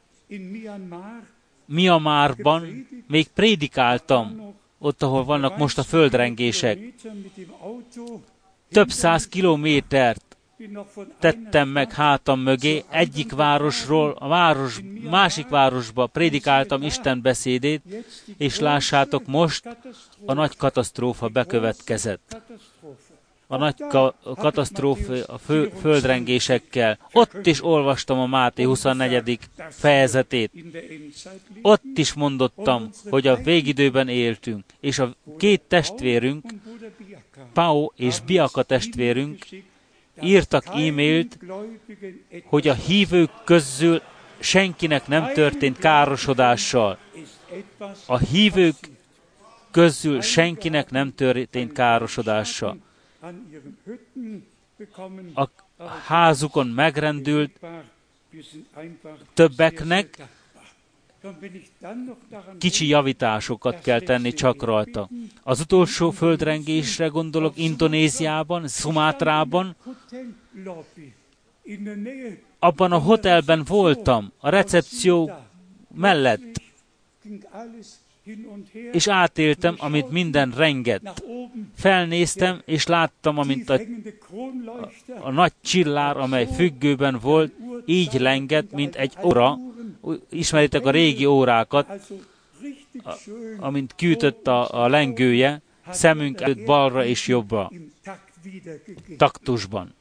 Myanmarban még prédikáltam, ott, ahol vannak most a földrengések. több száz kilométert tettem meg hátam mögé, egyik városról a város, másik városba prédikáltam Isten beszédét, és lássátok, most a nagy katasztrófa bekövetkezett. A nagy ka- katasztrófa a fő, földrengésekkel. Ott is olvastam a Máté huszonnegyedik fejezetét. Ott is mondottam, hogy a végidőben éltünk, és a két testvérünk, Pau és Biaka testvérünk írtak e-mailt, hogy a hívők közül senkinek nem történt károsodással. A hívők közül senkinek nem történt károsodással. A házukon megrendült, többeknek kicsi javításokat kell tenni csak rajta. Az utolsó földrengésre gondolok Indonéziában, Szumátrában. Abban a hotelben voltam, a recepció mellett, és átéltem, amint minden rengett. Felnéztem, és láttam, amint a, a, a nagy csillár, amely függőben volt, így lengett, mint egy óra. Ismeritek a régi órákat, a, amint kiütött a, a lengője, szemünk előtt balra és jobbra, taktusban.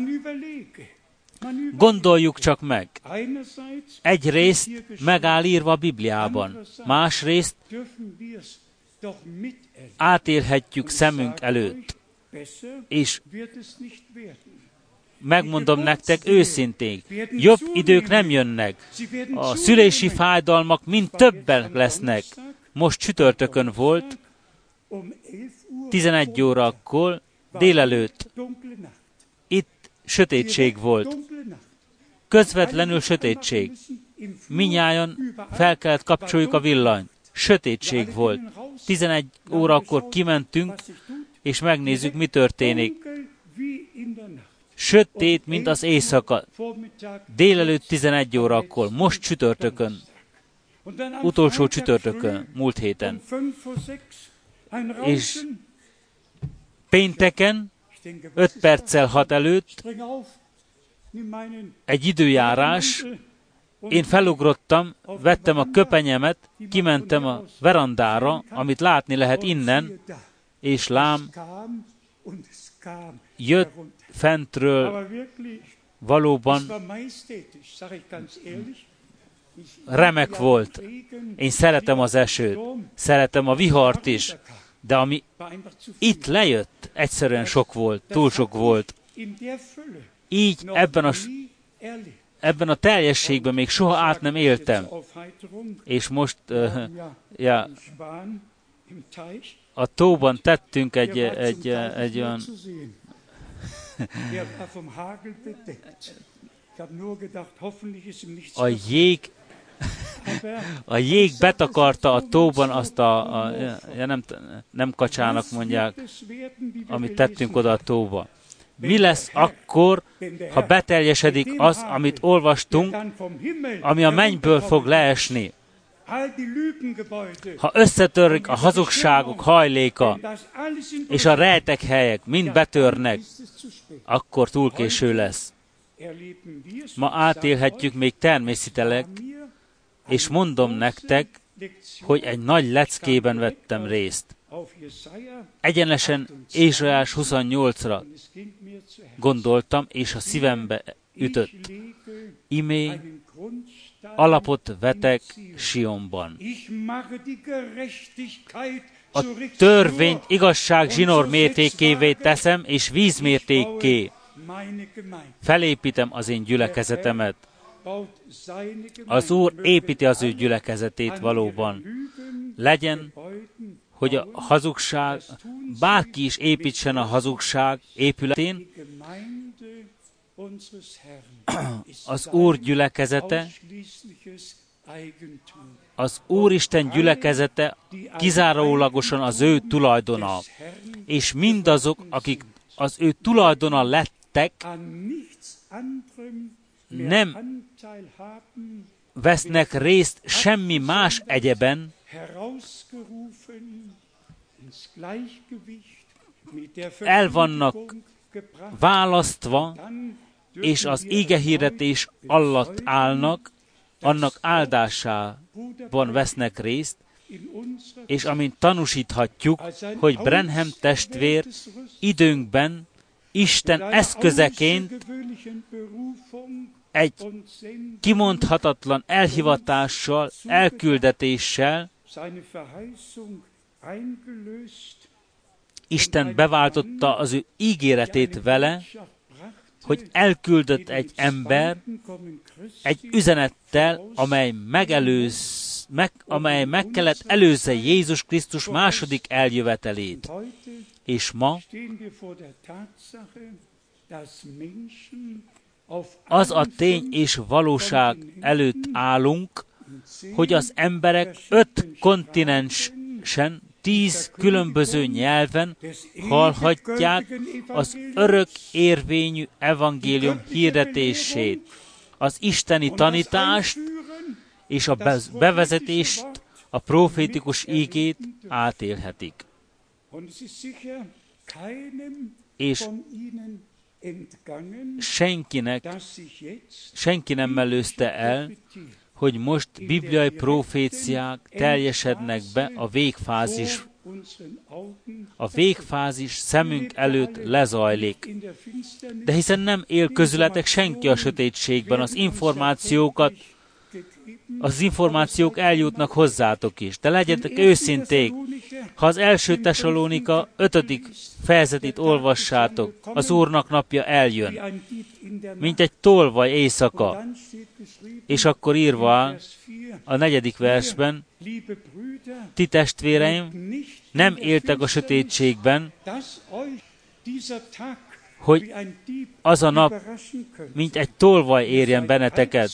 Gondoljuk csak meg. Egyrészt megáll írva a Bibliában, másrészt átélhetjük szemünk előtt. És megmondom nektek őszintén, jobb idők nem jönnek. A szülési fájdalmak mind többen lesznek. Most csütörtökön volt, tizenegy órakor, délelőtt. Itt sötétség volt. Közvetlenül sötétség. Minnyájan fel kellett kapcsoljuk a villanyt. Sötétség volt. tizenegy órakor kimentünk, és megnézzük, mi történik. Sötét, mint az éjszaka. Délelőtt tizenegy órakor, most csütörtökön. Utolsó csütörtökön, múlt héten. És pénteken, öt perccel hat előtt, egy időjárás, én felugrottam, vettem a köpenyemet, kimentem a verandára, amit látni lehet innen, és lám, jött fentről valóban remek volt. Én szeretem az esőt, szeretem a vihart is, de ami itt lejött, egyszerűen sok volt, túl sok volt. Így ebben a, ebben a teljességben még soha át nem éltem. És most uh, ja, a tóban tettünk egy, egy, egy olyan... A jég, a jég betakarta a tóban azt a, a ja, nem, nem kacsának mondják, amit tettünk oda a tóba. Mi lesz akkor, ha beteljesedik az, amit olvastunk, ami a mennyből fog leesni? Ha összetörik a hazugságok hajléka, és a rejtek helyek mind betörnek, akkor túl késő lesz. Ma átélhetjük még természetileg, és mondom nektek, hogy egy nagy leckében vettem részt. Egyenesen Ézsaiás huszonnyolcra gondoltam, és a szívembe ütött. Imé, alapot vetek Sionban. A törvényt igazság zsinór mértékévé teszem, és vízmértékké. Felépítem az én gyülekezetemet. Az Úr építi az ő gyülekezetét valóban. Legyen, hogy a hazugság, bárki is építsen a hazugság épületén, az Úr gyülekezete, az Úristen gyülekezete kizárólagosan az ő tulajdona, és mindazok, akik az ő tulajdona lettek, nem vesznek részt semmi más egyeben, el vannak választva, és az igehirdetés alatt állnak, annak áldásában vesznek részt, és amint tanúsíthatjuk, hogy Branham testvér időnkben Isten eszközeként egy kimondhatatlan elhivatással, elküldetéssel Isten beváltotta az ő ígéretét vele, hogy elküldött egy ember egy üzenettel, amely megelőz, meg, amely meg kellett előzze Jézus Krisztus második eljövetelét. És ma az a tény és valóság előtt állunk, hogy az emberek öt kontinensen, tíz különböző nyelven hallhatják az örök érvényű evangélium hirdetését, az isteni tanítást és a bevezetést, a profétikus ígét átélhetik. És senkinek, senki nem mellőzte el, hogy most bibliai proféciák teljesednek be a végfázis. A végfázis szemünk előtt lezajlik. De hiszen nem él közületek senki a sötétségben, az információkat, az információk eljutnak hozzátok is. De legyetek őszinték, ha az első Tesalónika ötödik fejezetét olvassátok, az Úrnak napja eljön, mint egy tolvaj éjszaka. És akkor írva áll a negyedik versben, ti testvéreim, nem éltek a sötétségben, hogy az a nap, mint egy tolvaj érjen benneteket.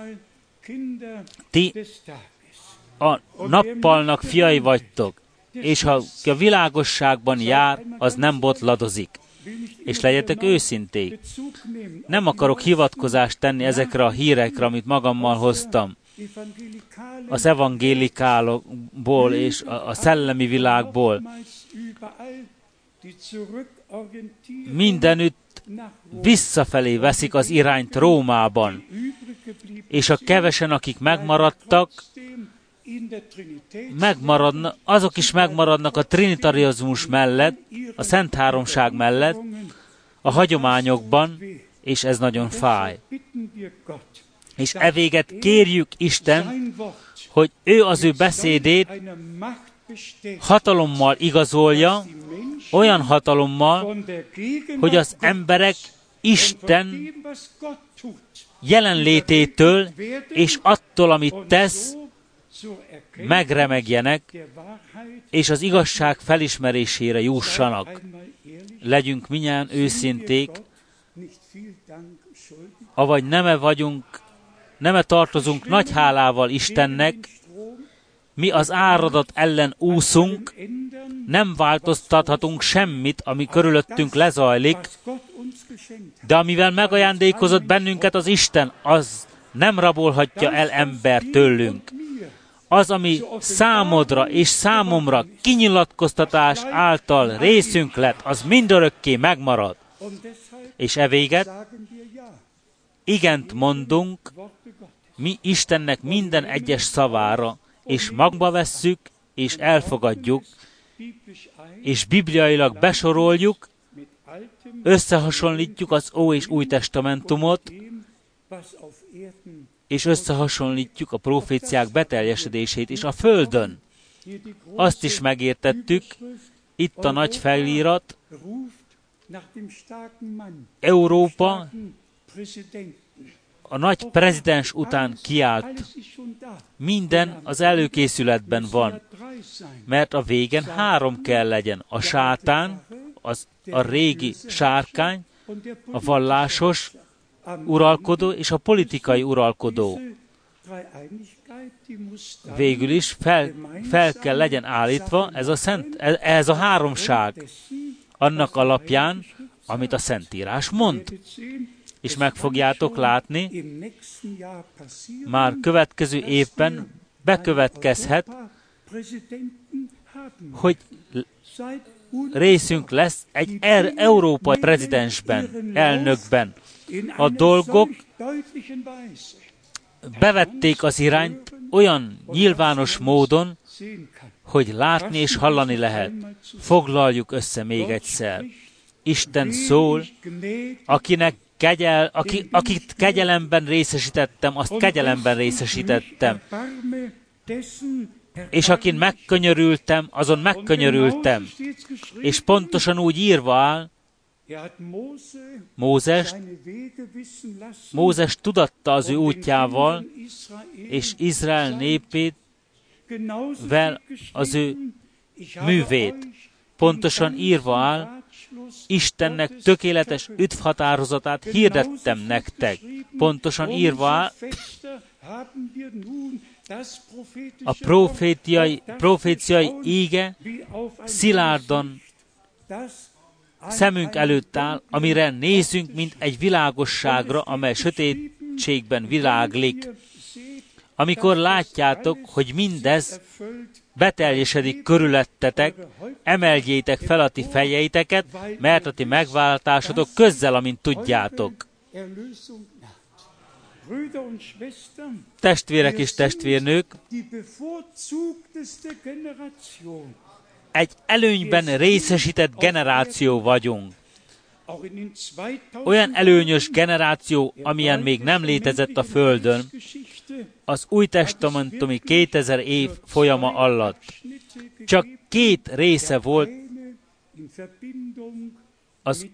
Ti a nappalnak fiai vagytok, és ha a világosságban jár, az nem botladozik. És legyetek őszinték. Nem akarok hivatkozást tenni ezekre a hírekre, amit magammal hoztam. Az evangélikálokból és a szellemi világból. Mindenütt visszafelé veszik az irányt Rómában. És a kevesen, akik megmaradtak, megmaradnak, azok is megmaradnak a trinitarizmus mellett, a Szent Háromság mellett, a hagyományokban, és ez nagyon fáj. És evéget kérjük Isten, hogy ő az ő beszédét hatalommal igazolja, olyan hatalommal, hogy az emberek Isten jelenlététől és attól, amit tesz, megremegjenek, és az igazság felismerésére jussanak. Legyünk minnyáján őszinték, avagy neme vagyunk, neme tartozunk nagy hálával Istennek, mi az áradat ellen úszunk, nem változtathatunk semmit, ami körülöttünk lezajlik, de amivel megajándékozott bennünket az Isten, az nem rabolhatja el ember tőlünk. Az, ami számodra és számomra kinyilatkoztatás által részünk lett, az mindörökké megmarad. És e véget igent mondunk mi Istennek minden egyes szavára, és magba vesszük, és elfogadjuk, és bibliailag besoroljuk, összehasonlítjuk az Ó és Új Testamentumot, és összehasonlítjuk a proféciák beteljesedését is a Földön. Azt is megértettük, itt a nagy felirat, Európa a nagy prezidens után kiált. Minden az előkészületben van, mert a végen három kell legyen. A sátán, az, a régi sárkány, a vallásos uralkodó és a politikai uralkodó. Végül is fel, fel kell legyen állítva ez a, szent, ez a háromság, annak alapján, amit a Szentírás mond. És meg fogjátok látni, már következő évben bekövetkezhet, hogy részünk lesz egy er- európai prezidensben, elnökben. A dolgok bevették az irányt olyan nyilvános módon, hogy látni és hallani lehet. Foglaljuk össze még egyszer. Isten szól, akinek kegyel, aki, akit kegyelemben részesítettem, azt kegyelemben részesítettem. És akin megkönyörültem, azon megkönyörültem. És pontosan úgy írva áll, Mózes, Mózes tudatta az ő útjával, és Izrael népét vel az ő művét. Pontosan írva áll, Istennek tökéletes üdvhatározatát hirdettem nektek. Pontosan írva áll, a profétiai, proféciai íge szilárdan szemünk előtt áll, amire nézünk, mint egy világosságra, amely sötétségben világlik. Amikor látjátok, hogy mindez beteljesedik körülöttetek, emeljétek fel a ti fejeiteket, mert a ti megváltásotok közzel, amint tudjátok. Testvérek és testvérnők, egy előnyben részesített generáció vagyunk. Olyan előnyös generáció, amilyen még nem létezett a Földön, az új testamentumi kétezer év folyama alatt. Csak két része volt az,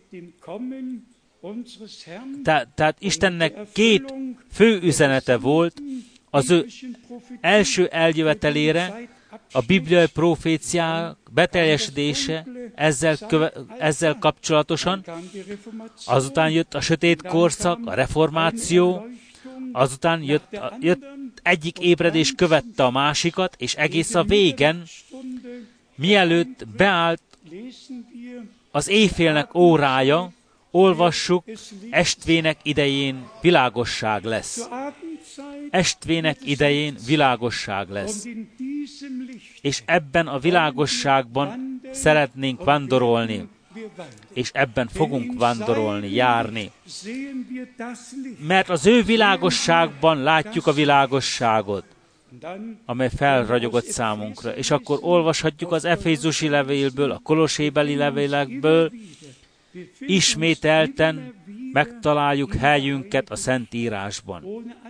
tehát, tehát Istennek két fő üzenete volt az ő első eljövetelére, a bibliai proféciák beteljesedése ezzel, köve, ezzel kapcsolatosan, azután jött a sötét korszak, a reformáció, azután jött, jött egyik ébredés követte a másikat, és egész a végen, mielőtt beállt az éjfélnek órája, olvassuk, estvének idején világosság lesz. Estvének idején világosság lesz. És ebben a világosságban szeretnénk vándorolni. És ebben fogunk vándorolni, járni. Mert az ő világosságban látjuk a világosságot, amely felragyogott számunkra. És akkor olvashatjuk az Efézusi levélből, a Kolossébeli levélekből, ismételten megtaláljuk helyünket a Szentírásban.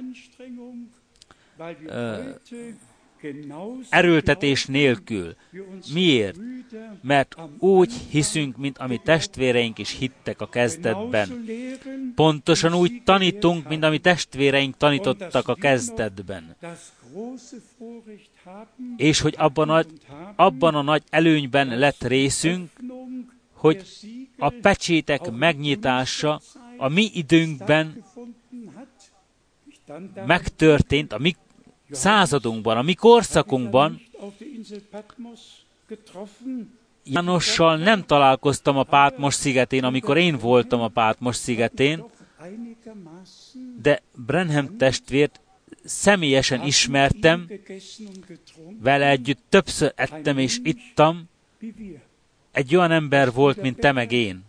Erőltetés nélkül. Miért? Mert úgy hiszünk, mint ami testvéreink is hittek a kezdetben. Pontosan úgy tanítunk, mint ami testvéreink tanítottak a kezdetben. És hogy abban a, abban a nagy előnyben lett részünk, hogy a pecsétek megnyitása a mi időnkben megtörtént, a mi századunkban, a mi korszakunkban. Jánossal nem találkoztam a Pátmos szigetén, amikor én voltam a Pátmos szigetén, de Branham testvért személyesen ismertem, vele együtt többször ettem és ittam. Egy olyan ember volt, mint te meg én.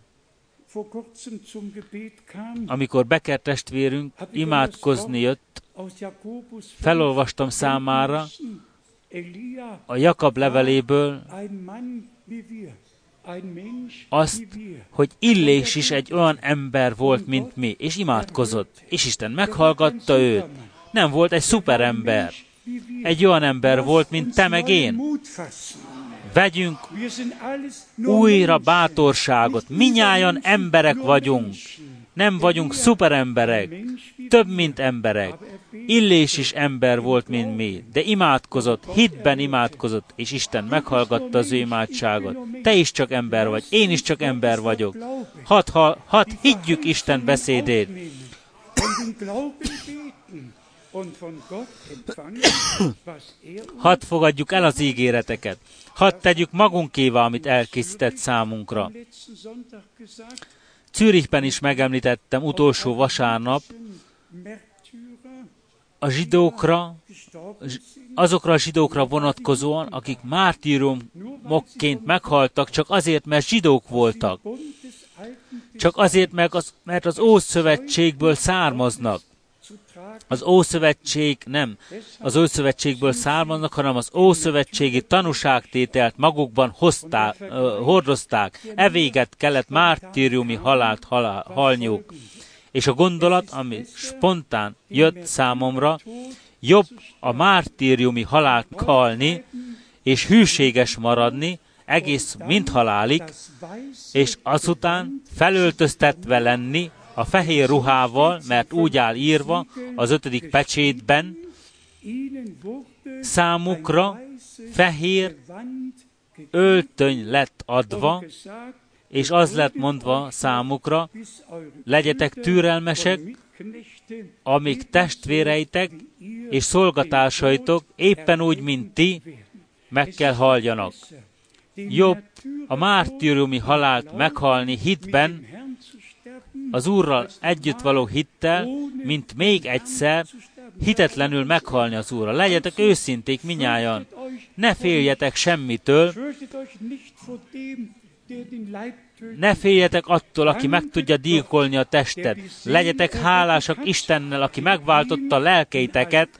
Amikor Becker testvérünk imádkozni jött, felolvastam számára a Jakab leveléből azt, hogy Illés is egy olyan ember volt, mint mi, és imádkozott, és Isten meghallgatta őt. Nem volt egy szuperember. Egy olyan ember volt, mint te meg én. Vegyünk újra bátorságot. Minnyájan emberek vagyunk. Nem vagyunk szuperemberek. Több, mint emberek. Illés is ember volt, mint mi. De imádkozott, hitben imádkozott, és Isten meghallgatta az ő imádságot. Te is csak ember vagy, én is csak ember vagyok. Hadd ha, had higgyük Isten beszédét. Hadd fogadjuk el az ígéreteket. Hadd tegyük magunkévá, amit elkészített számunkra. Zürichben is megemlítettem utolsó vasárnap a zsidókra, azokra a zsidókra vonatkozóan, akik mártírumokként meghaltak, csak azért, mert zsidók voltak. Csak azért, mert az, mert az Ószövetségből származnak. Az Ószövetség nem az Ószövetségből származnak, hanem az ószövetségi tanúságtételt magukban hozták, uh, hordozták. E véget kellett mártíriumi halált halál, halniuk. És a gondolat, ami spontán jött számomra, jobb a mártíriumi halált halni, és hűséges maradni, egész mint halálig, és azután felöltöztetve lenni a fehér ruhával, mert úgy áll írva az ötödik pecsétben, számukra fehér öltöny lett adva, és az lett mondva számukra, legyetek türelmesek, amíg testvéreitek és szolgatársaitok éppen úgy, mint ti, meg kell haljanak. Jobb a mártíriumi halált meghalni hitben, az Úrral együtt való hittel, mint még egyszer hitetlenül meghalni az Úrral. Legyetek őszinték minnyájan, ne féljetek semmitől, ne féljetek attól, aki meg tudja gyilkolni a testet. Legyetek hálásak Istennel, aki megváltotta lelkeiteket,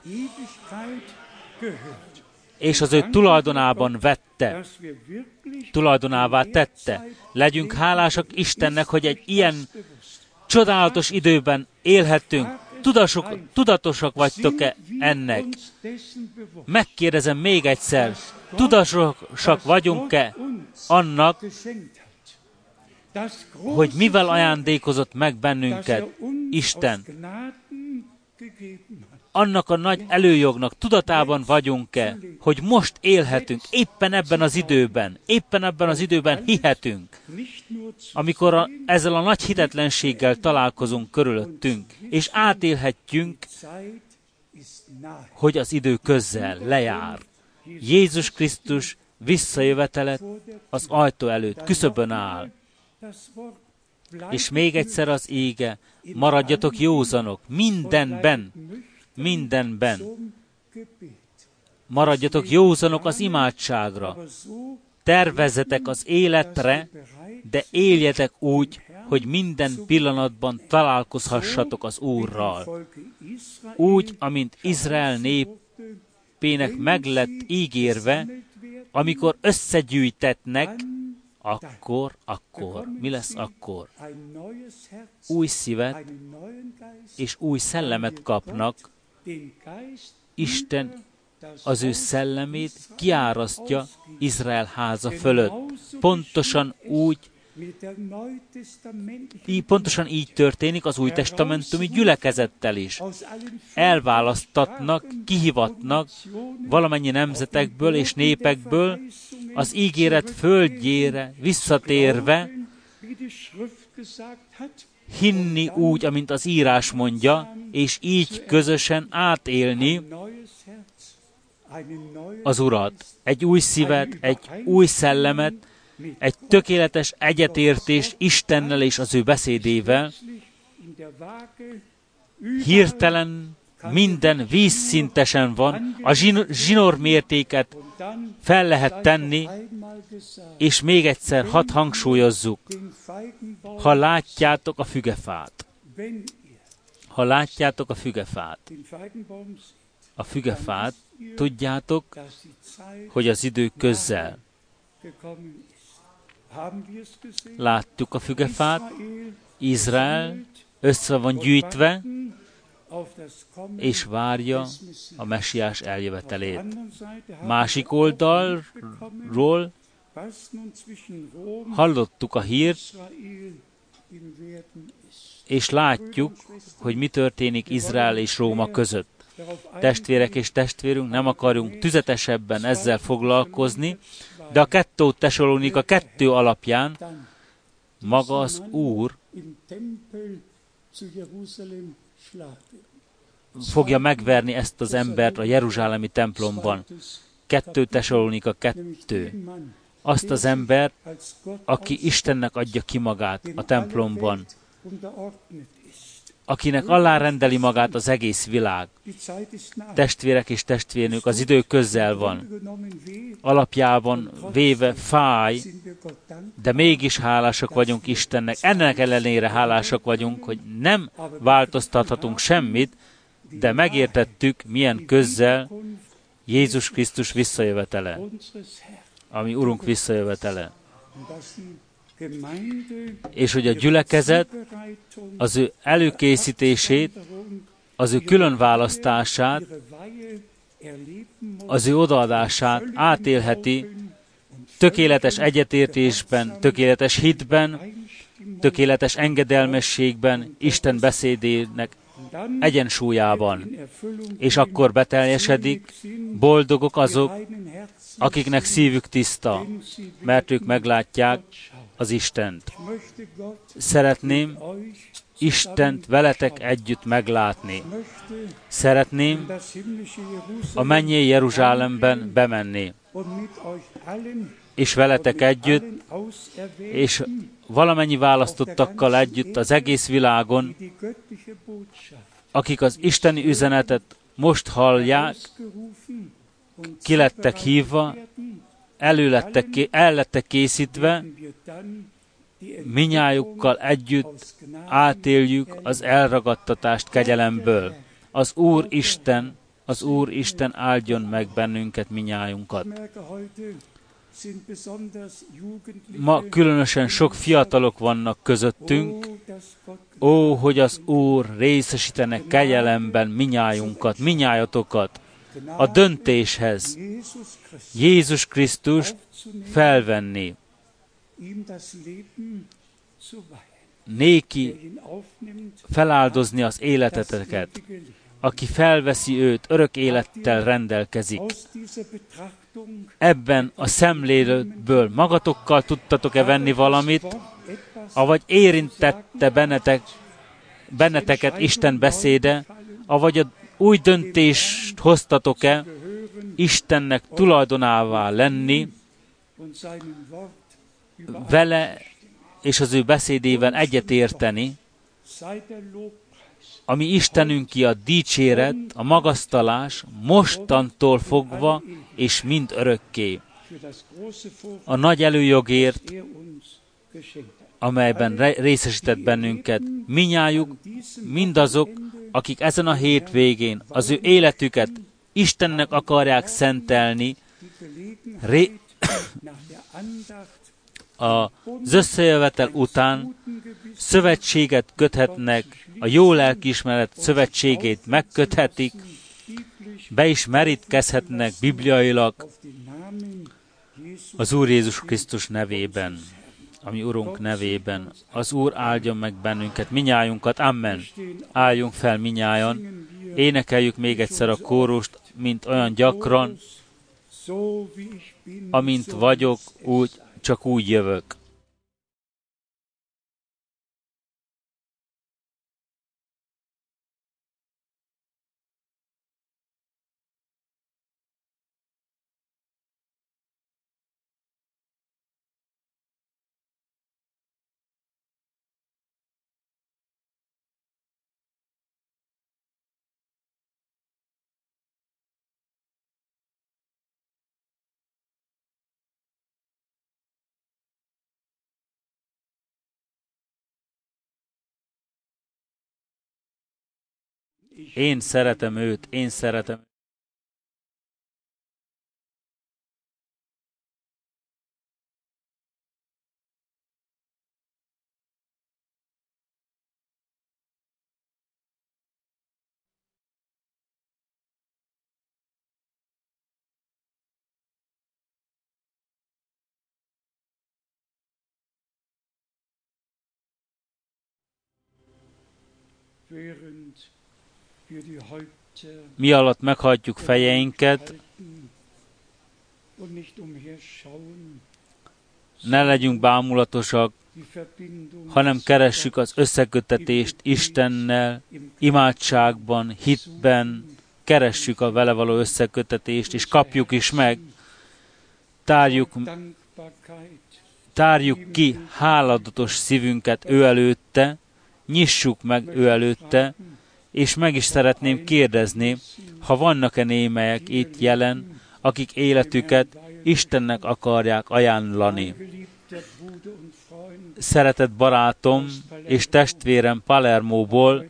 és az ő tulajdonában vette, tulajdonává tette. Legyünk hálásak Istennek, hogy egy ilyen csodálatos időben élhetünk. Tudasok, tudatosak vagytok-e ennek? Megkérdezem még egyszer, tudatosak vagyunk-e annak, hogy mivel ajándékozott meg bennünket Isten? Annak a nagy előjognak tudatában vagyunk-e, hogy most élhetünk, éppen ebben az időben, éppen ebben az időben hihetünk, amikor a, ezzel a nagy hitetlenséggel találkozunk körülöttünk, és átélhetjünk, hogy az idő közel lejár. Jézus Krisztus visszajövetele az ajtó előtt, küszöbön áll. És még egyszer az ége, maradjatok józanok, mindenben, mindenben. Maradjatok józanok az imádságra. Tervezzetek az életre, de éljetek úgy, hogy minden pillanatban találkozhassatok az Úrral. Úgy, amint Izrael népének meg lett ígérve, amikor összegyűjtetnek, akkor, akkor, mi lesz akkor? Új szívet és új szellemet kapnak. Isten az ő szellemét kiárasztja Izrael háza fölött. Pontosan úgy, így, pontosan így történik az új testamentumi gyülekezettel is. Elválasztatnak, kihivatnak valamennyi nemzetekből és népekből, az ígéret földjére visszatérve, hinni úgy, amint az írás mondja, és így közösen átélni az Urat. Egy új szívet, egy új szellemet, egy tökéletes egyetértést Istennel és az ő beszédével. Hirtelen minden vízszintesen van, a zsinór mértéket fel lehet tenni, és még egyszer hadd hangsúlyozzuk, ha látjátok a fügefát, ha látjátok a fügefát, a fügefát, tudjátok, hogy az idő közel. Láttuk a fügefát, Izrael össze van gyűjtve, és várja a messiás eljövetelét. Másik oldalról hallottuk a hírt, és látjuk, hogy mi történik Izrael és Róma között. Testvérek és testvérünk, nem akarunk tüzetesebben ezzel foglalkozni, de a kettő Tesalónika kettő alapján maga az Úr fogja megverni ezt az embert a jeruzsálemi templomban. kettő Tesalónika kettő. Azt az embert, aki Istennek adja ki magát a templomban. akinek alárendeli magát az egész világ. Testvérek és testvérnők, az idő közel van. Alapjában véve fáj, de mégis hálásak vagyunk Istennek. Ennek ellenére hálásak vagyunk, hogy nem változtathatunk semmit, de megértettük, milyen közel Jézus Krisztus visszajövetele, ami Urunk visszajövetele. És hogy a gyülekezet az ő előkészítését, az ő különválasztását, az ő odaadását átélheti tökéletes egyetértésben, tökéletes hitben, tökéletes engedelmességben, Isten beszédének egyensúlyában. És akkor beteljesedik, boldogok azok, akiknek szívük tiszta, mert ők meglátják az Istent. Szeretném Istent veletek együtt meglátni. Szeretném a mennyei Jeruzsálemben bemenni, és veletek együtt, és valamennyi választottakkal együtt az egész világon, akik az isteni üzenetet most hallják, ki lettek hívva, elő lettek, el lettek készítve, minnyájukkal együtt átéljük az elragadtatást kegyelemből. Az Úr Isten, az Úr Isten áldjon meg bennünket, minnyájunkat. Ma különösen sok fiatalok vannak közöttünk. Ó, hogy az Úr részesítene kegyelemben minnyájunkat, minnyájatokat a döntéshez, Jézus Krisztust felvenni, néki feláldozni az életeteket, aki felveszi őt, örök élettel rendelkezik. Ebben a szemlélőből magatokkal tudtatok-e venni valamit, avagy érintette bennetek, benneteket Isten beszéde, avagy a új döntést hoztatok-e Istennek tulajdonává lenni, vele és az ő beszédével egyetérteni, ami Istenünké a dicséret, a magasztalás mostantól fogva és mind örökké. A nagy előjogért, amelyben részesített bennünket, minnyájuk, mindazok, akik ezen a hétvégén az ő életüket Istennek akarják szentelni, ré... az összejövetel után szövetséget köthetnek, a jó lelkiismeret szövetségét megköthetik, be is merítkezhetnek bibliailag az Úr Jézus Krisztus nevében, ami Urunk nevében. Az Úr áldjon meg bennünket, minnyájunkat, amen. Álljunk fel minnyájan, énekeljük még egyszer a kórust, mint olyan gyakran, amint vagyok, úgy, csak úgy jövök. Én szeretem őt, én szeretem. Mi alatt meghajtjuk fejeinket, ne legyünk bámulatosak, hanem keressük az összekötetést Istennel, imádságban, hitben, keressük a vele való összekötetést, és kapjuk is meg, tárjuk, tárjuk ki háladatos szívünket ő előtte, nyissuk meg ő előtte, és meg is szeretném kérdezni, ha vannak-e némelyek itt jelen, akik életüket Istennek akarják ajánlani. Szeretett barátom és testvérem Palermóból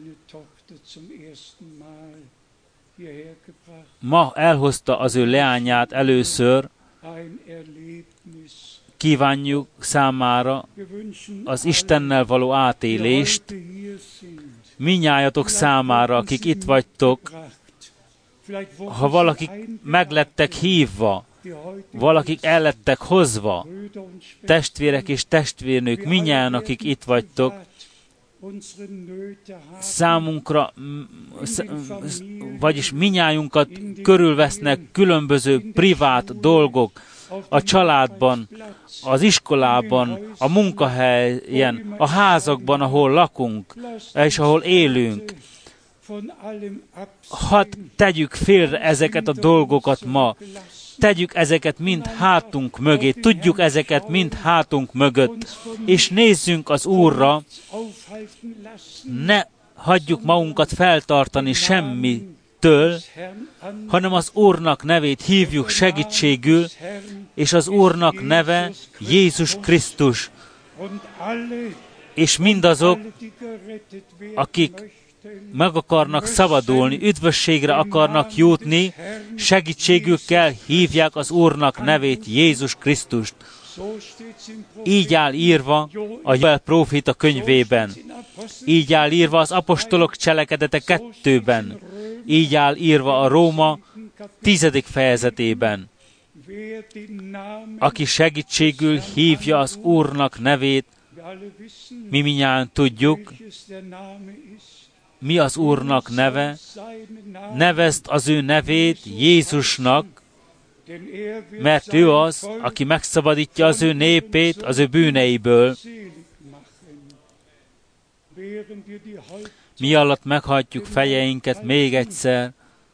ma elhozta az ő leányát először, kívánjuk számára az Istennel való átélést, minnyájatok számára, akik itt vagytok, ha valakik meglettek hívva, valakik ellettek hozva, testvérek és testvérnők, minnyáján, akik itt vagytok, számunkra, vagyis minnyájunkat körülvesznek különböző privát dolgok, a családban, az iskolában, a munkahelyen, a házakban, ahol lakunk, és ahol élünk. Hadd tegyük félre ezeket a dolgokat ma. Tegyük ezeket mind hátunk mögé, tudjuk ezeket mind hátunk mögött, és nézzünk az Úrra, ne hagyjuk magunkat feltartani semmitől, hanem az Úrnak nevét hívjuk segítségül, és az Úrnak neve Jézus Krisztus. És mindazok, akik meg akarnak szabadulni, üdvösségre akarnak jutni, segítségükkel hívják az Úrnak nevét, Jézus Krisztust. Így áll írva a Joel próféta könyvében. Így áll írva az apostolok cselekedete kettőben. Így áll írva a Róma tizedik fejezetében. Aki segítségül hívja az Úrnak nevét, mi mindnyájan tudjuk, mi az Úrnak neve, nevezd az ő nevét Jézusnak, mert ő az, aki megszabadítja az ő népét az ő bűneiből. Mi alatt meghajtjuk fejeinket még egyszer,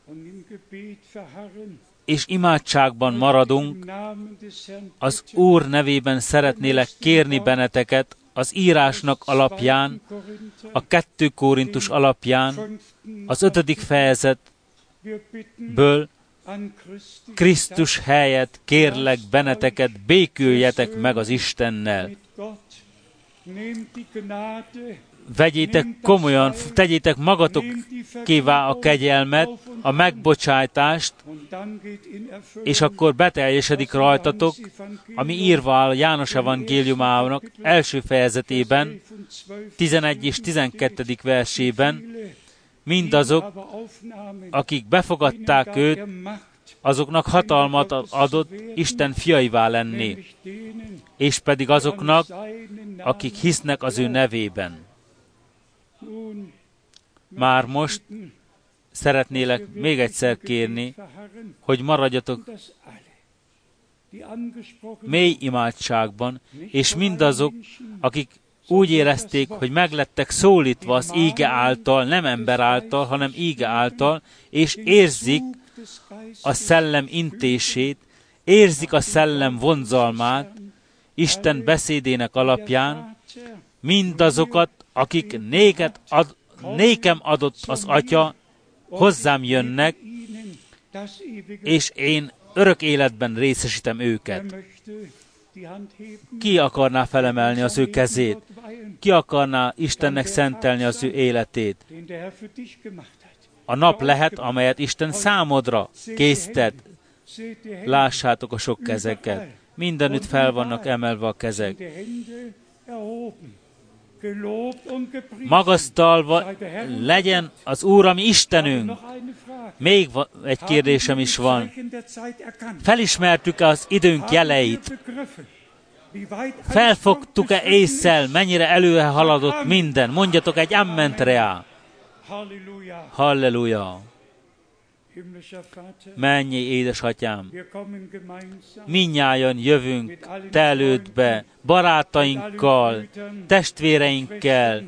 és imádságban maradunk, az Úr nevében szeretnélek kérni benneteket, az írásnak alapján, a kettő Korintus alapján, az ötödik fejezetből, Krisztus helyett kérlek benneteket, béküljetek meg az Istennel. Vegyétek komolyan, tegyétek magatokévá a kegyelmet, a megbocsájtást, és akkor beteljesedik rajtatok, ami írva áll János evangéliumának első fejezetében, tizenegy és tizenkettedik versében, mindazok, akik befogadták őt, azoknak hatalmat adott Isten fiaivá lenni, és pedig azoknak, akik hisznek az ő nevében. Már most szeretnélek még egyszer kérni, hogy maradjatok mély imádságban, és mindazok, akik úgy érezték, hogy meglettek szólítva az íge által, nem ember által, hanem íge által, és érzik a szellem intését, érzik a szellem vonzalmát, Isten beszédének alapján, mindazokat, akik néked ad, nékem adott az Atya, hozzám jönnek, és én örök életben részesítem őket. Ki akarná felemelni az ő kezét? Ki akarná Istennek szentelni az ő életét? A nap lehet, amelyet Isten számodra készített. Lássátok a sok kezeket. Mindenütt fel vannak emelve a kezek. Magasztalva legyen az Úr, ami Istenünk. Még egy kérdésem is van. Felismertük-e az időnk jeleit? Felfogtuk-e ésszel, mennyire előre haladott minden? Mondjatok egy amment reá. Halleluja. Mennyi édesatyám, mindnyájan jövünk te elődbe, barátainkkal, testvéreinkkel,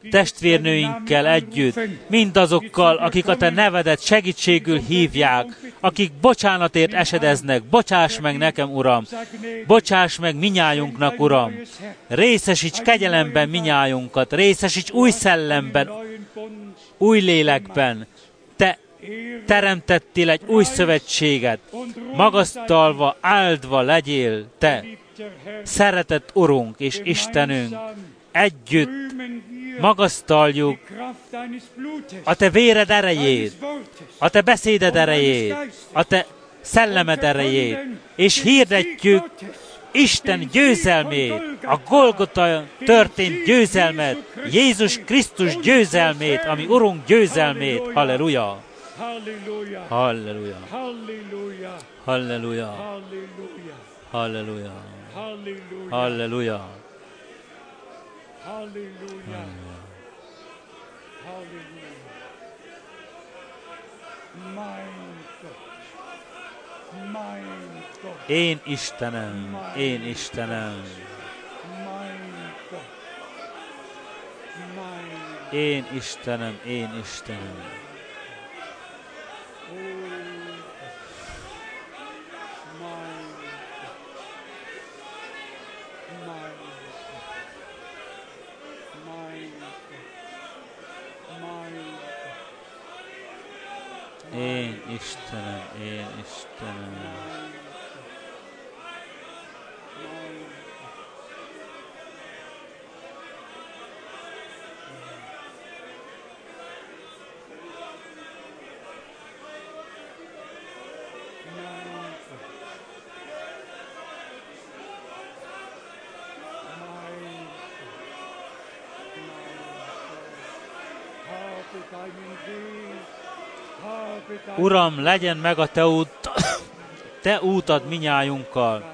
testvérnőinkkel együtt, mindazokkal, akik a te nevedet segítségül hívják, akik bocsánatért esedeznek, bocsáss meg nekem, Uram, bocsáss meg minnyájunknak, Uram, részesíts kegyelemben minnyájunkat, részesíts új szellemben, új lélekben, Te teremtettél egy új szövetséget, magasztalva, áldva legyél Te, szeretett Urunk és Istenünk, együtt magasztaljuk a Te véred erejét, a Te beszéded erejét, a Te szellemed erejét, és hirdetjük Isten győzelmét, a Golgota történt győzelmet, Jézus Krisztus győzelmét, ami Urunk győzelmét. Halleluja! Halleluja! Halleluja! Halleluja! Halleluja! Halleluja! Én Istenem, én Istenem, én Istenem, én Istenem. Én Istenem, én Istenem. Uram, legyen meg a Te út, Te útad minnyájunkkal.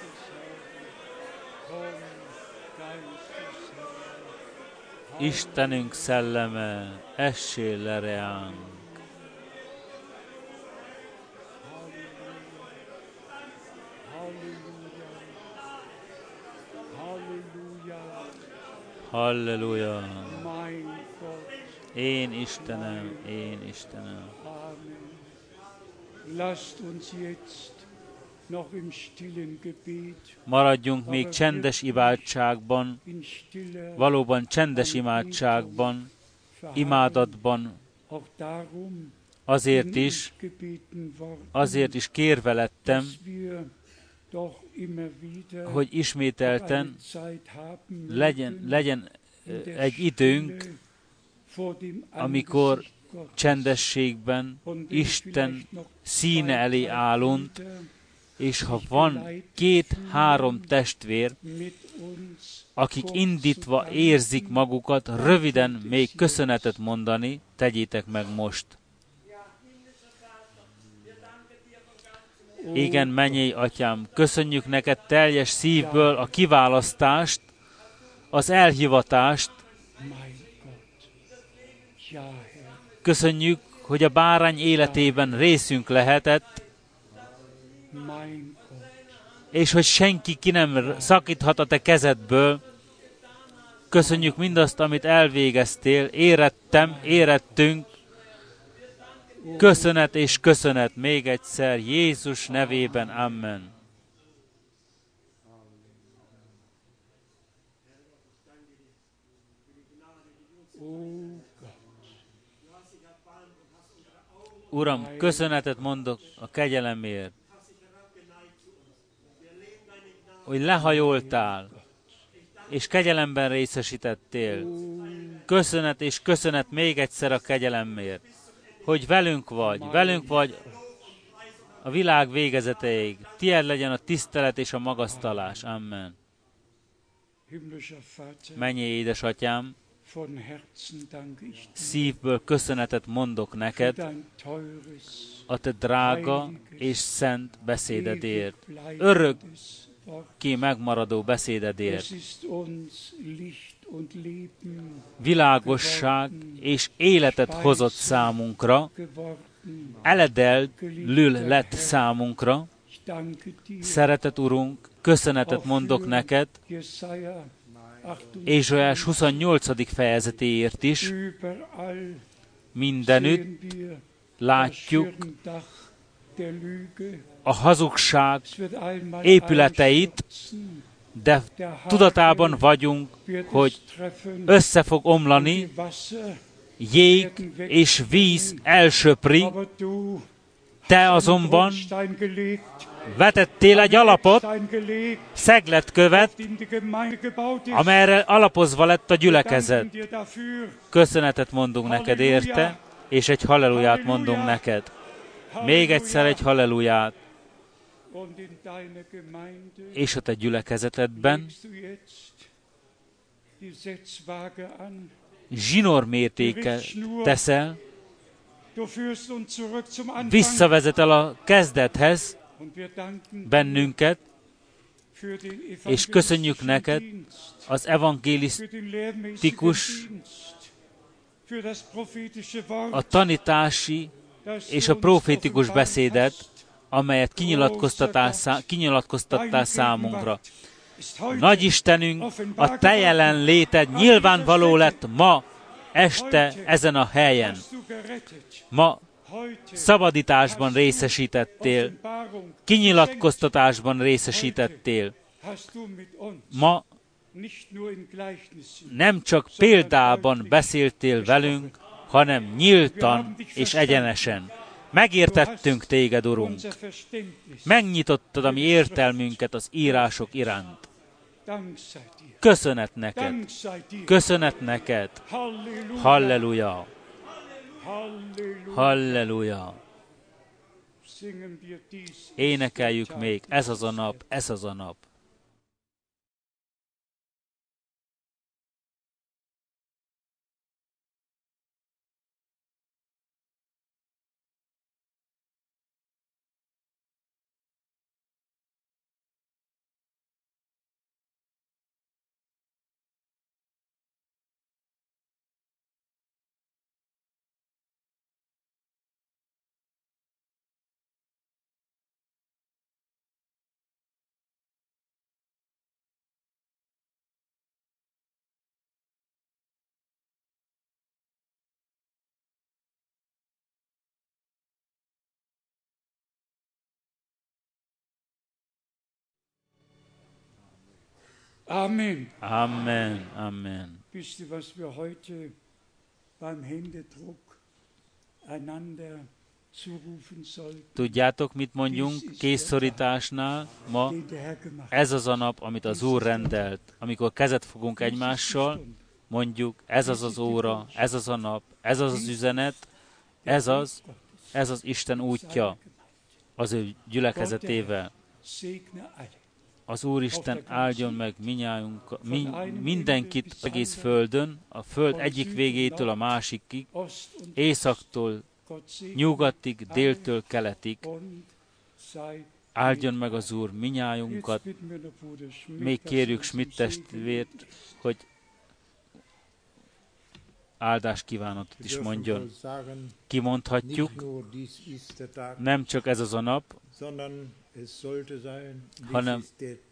Istenünk szelleme, essél le reánk. Halleluja. Én Istenem, én Istenem. Maradjunk még csendes imádságban, valóban csendes imádságban, imádatban, azért is, azért is kérve lettem, hogy ismételten legyen, legyen egy időnk, amikor csendességben Isten színe elé állunk, és ha van két-három testvér, akik indítva érzik magukat, röviden még köszönetet mondani, tegyétek meg most. Igen, mennyei Atyám, köszönjük neked teljes szívből a kiválasztást, az elhivatást. Köszönjük, hogy a bárány életében részünk lehetett, és hogy senki ki nem szakíthat a te kezedből. Köszönjük mindazt, amit elvégeztél, érettem, érettünk. Köszönet és köszönet még egyszer, Jézus nevében, amen. Uram, köszönetet mondok a kegyelemért, hogy lehajoltál, és kegyelemben részesítettél. Köszönet és köszönet még egyszer a kegyelemért, hogy velünk vagy, velünk vagy a világ végezeteig. Tied legyen a tisztelet és a magasztalás. Amen. Mennyei édesatyám, szívből köszönetet mondok neked a te drága és szent beszédedért, örökké megmaradó beszédedért. Világosság és életet hozott számunkra, eledelül lett számunkra. Szeretett Urunk, köszönetet mondok neked, Ézsaiás huszonnyolcadik fejezetéért is. Mindenütt látjuk a hazugság épületeit, de tudatában vagyunk, hogy össze fog omlani, jég és víz elsöpri, te azonban vetettél egy alapot, szegletkövet, amelyre alapozva lett a gyülekezet. Köszönetet mondunk neked érte, és egy halleluját mondunk neked. Még egyszer egy halleluját. És a te gyülekezetedben zsinórmértéket teszel, visszavezetel a kezdethez bennünket, és köszönjük neked az evangélisztikus, a tanítási és a profétikus beszédet, amelyet kinyilatkoztattál számunkra. Nagy Istenünk, a te jelenléted nyilvánvaló lett ma este ezen a helyen. Ma szabadításban részesítettél, kinyilatkoztatásban részesítettél. Ma nem csak példában beszéltél velünk, hanem nyíltan és egyenesen. Megértettünk téged, Urunk. Megnyitottad a mi értelmünket az írások iránt. Köszönet neked. Köszönet neked. Halleluja. Halleluja. Énekeljük még, ez az a nap, ez az a nap. Amen. Amen. Amen. Wisst ihr, was wir heute beim Händedruck einander zurufen sollten? Tudjátok, mit mondjunk kézszorításnál ma? Ez az a nap, amit az Úr rendelt. Amikor kezet fogunk egymással, mondjuk, ez az az óra, ez az a nap, ez az az üzenet, ez az, ez az Isten útja az ő gyülekezetével. Az Úristen áldjon meg minnyájunk, mi, mindenkit egész földön, a föld egyik végétől a másikig, északtól nyugatig, déltől keletig. Áldjon meg az Úr minnyájunkat. Még kérjük Schmidt testvért, hogy áldás kívánatot is mondjon. Kimondhatjuk, nem csak ez az a nap, hanem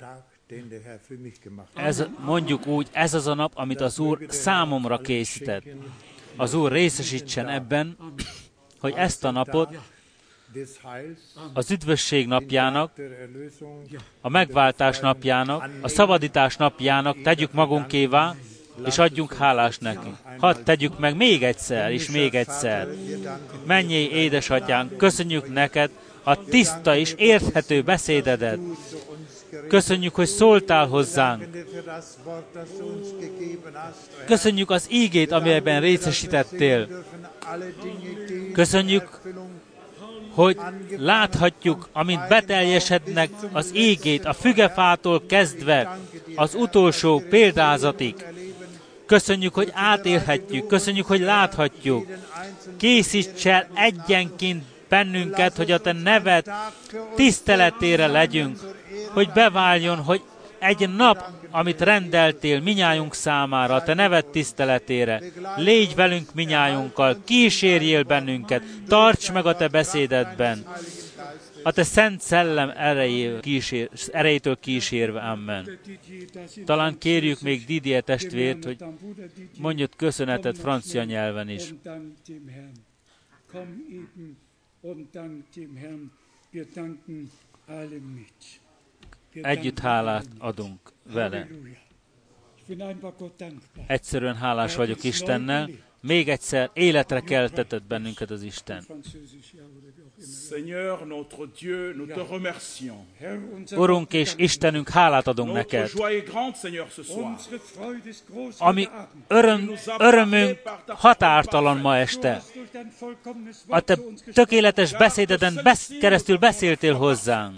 ez, mondjuk úgy, ez az a nap, amit az Úr számomra készített. Az Úr részesítsen ebben, hogy ezt a napot az üdvösség napjának, a megváltás napjának, a szabadítás napjának tegyük magunkévá, és adjunk hálás nekünk. Hadd tegyük meg még egyszer, és még egyszer. Menjél, édesatyánk, köszönjük neked a tiszta és érthető beszédedet. Köszönjük, hogy szóltál hozzánk. Köszönjük az ígét, amelyben részesítettél. Köszönjük, hogy láthatjuk, amint beteljesednek az ígét, a fügefától kezdve az utolsó példázatig. Köszönjük, hogy átélhetjük, köszönjük, hogy láthatjuk. Készíts el egyenként bennünket, hogy a te neved tiszteletére legyünk, hogy beváljon, hogy egy nap, amit rendeltél minnyájunk számára, a te neved tiszteletére, légy velünk minnyájunkkal, kísérjél bennünket, tarts meg a te beszédedben, a te szent szellem erejétől, kísér, erejétől kísérve, amen. Talán kérjük még Didier testvért, hogy mondjad köszönetet francia nyelven is. Együtt hálát adunk vele. Egyszerűen hálás vagyok Istennel. Még egyszer életre keltetett bennünket az Isten. Urunk és Istenünk, hálát adunk neked. Ami öröm, örömünk határtalan ma este. A te tökéletes beszédeden besz, keresztül beszéltél hozzánk.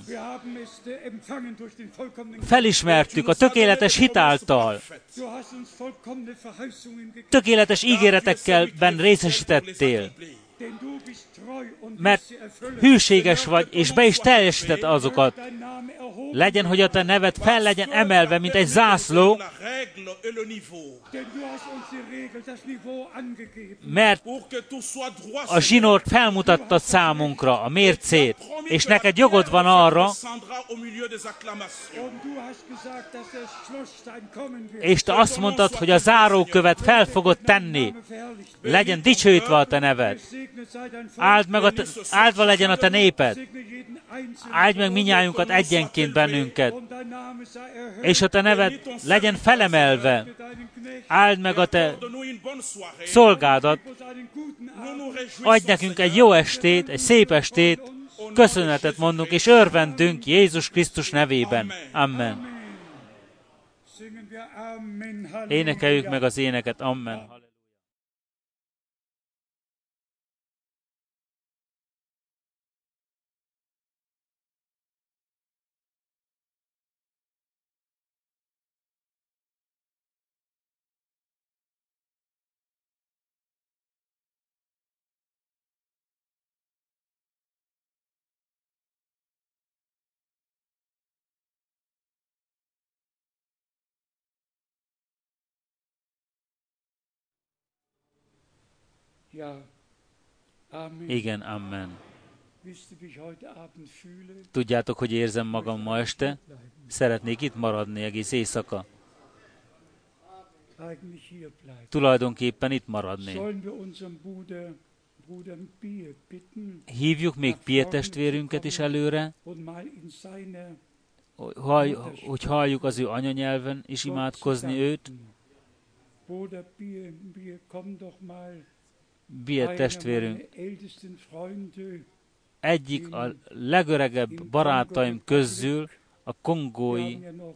Felismertük a tökéletes hitáltal. Tökéletes ígéretekkel ben részesítettél. Mert hűséges vagy, és be is teljesített azokat. Legyen, hogy a te neved fel legyen emelve, mint egy zászló, mert a zsinort felmutattad számunkra, a mércét, és neked jogod van arra, és te azt mondtad, hogy a zárókövet fel fogod tenni. Legyen dicsőítve a te neved. Áld meg a te, áldva legyen a te néped. Áldj meg minnyájunkat egyenként bennünket. És a te neved legyen felemelve. Áld meg a te szolgádat. Adj nekünk egy jó estét, egy szép estét. Köszönetet mondunk, és örvendünk Jézus Krisztus nevében. Amen. Énekeljük meg az éneket. Amen. Igen, amen. Tudjátok, hogy érzem magam ma este? Szeretnék itt maradni egész éjszaka. Tulajdonképpen itt maradni. Hívjuk még Pie testvérünket is előre, hogy halljuk az ő anyanyelven is imádkozni őt. Pie testvérünk egyik a legöregebb barátaim közül a kongói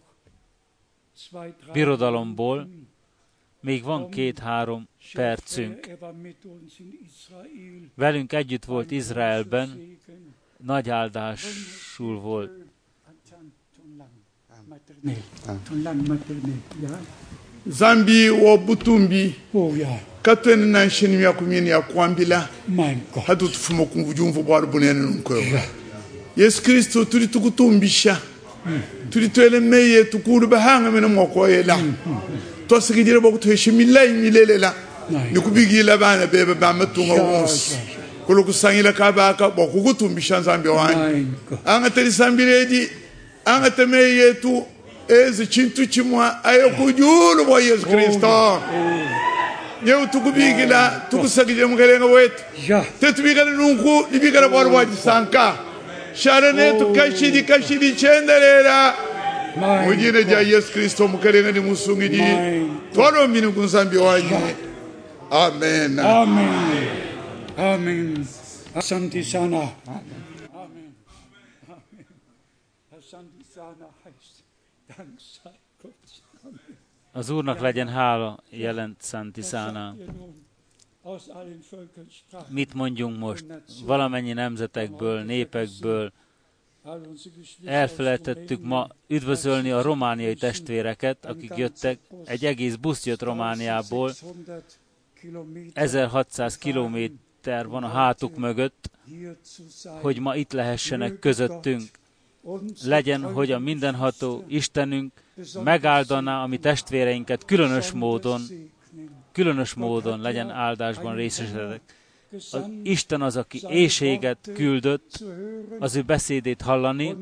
birodalomból. Még van két-három percünk. Velünk együtt volt Izraelben, nagy áldásul volt. Zambi o Butumbi. Oh ya. Katwen nan shini ya kumini ya kwambila. My God. Hadu tufumo kumvujumvu bwa bunene nunko. Yesu Kristo turi tukutumbisha. Turi twele meye tukuru bahanga mena moko yela. To sigidire boku tuheshimila imilelela. Nikubigila bana bebe bamatunga wonsi. Kuluku sangila kabaka boku kutumbisha Zambi wani. Anga teri sambiredi anga temeye tu ezi chintu chimwa ayo kujulu wa Yesu Kristo. Nyeu tukubigila tukusagije mugelenga wetu. Tetubigala nunku ibigala kwa waji sanka. Sharane tukashidi kashidi chendelela. Mujine ja Yesu Kristo mugelenga ni musungiji. Twalo minu kunsambi wanyi. Amen. Amen. Amen. Asante sana. Amen. Amen. Asante sana heißt Dank sei Gott. Az Úrnak legyen hála, jelent Santisána. Mit mondjunk most? Valamennyi nemzetekből, népekből elfelejtettük ma üdvözölni a romániai testvéreket, akik jöttek. Egy egész busz jött Romániából. ezerhatszáz kilométer van a hátuk mögött, hogy ma itt lehessenek közöttünk. Legyen, hogy a mindenható Istenünk megáldaná a mi testvéreinket különös módon, különös módon legyen áldásban részesedek. Az Isten az, aki éhséget küldött, az ő beszédét hallani,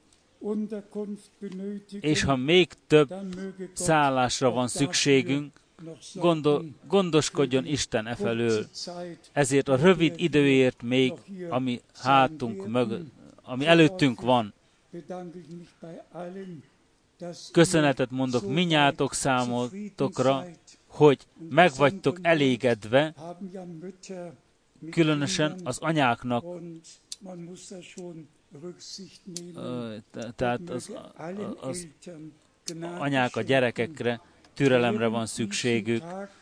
és ha még több szállásra van szükségünk, Gondol, gondoskodjon Isten e felől. Ezért a rövid időért még, ami hátunk mögött, ami előttünk van, köszönetet mondok minnyátok számotokra, hogy meg vagytok elégedve, különösen az anyáknak, tehát az, az anyák a gyerekekre, türelemre van szükségük.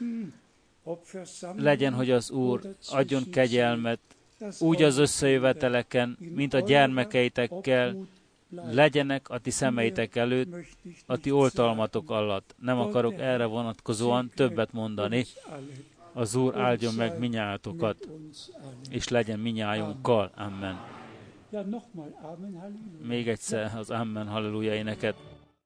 Legyen, hogy az Úr adjon kegyelmet, úgy az összejöveteleken, mint a gyermekeitekkel, legyenek a ti szemeitek előtt, a ti oltalmatok alatt. Nem akarok erre vonatkozóan többet mondani. Az Úr áldjon meg minnyátokat, és legyen minnyájunkkal. Amen. Még egyszer az Amen, halleluja éneket.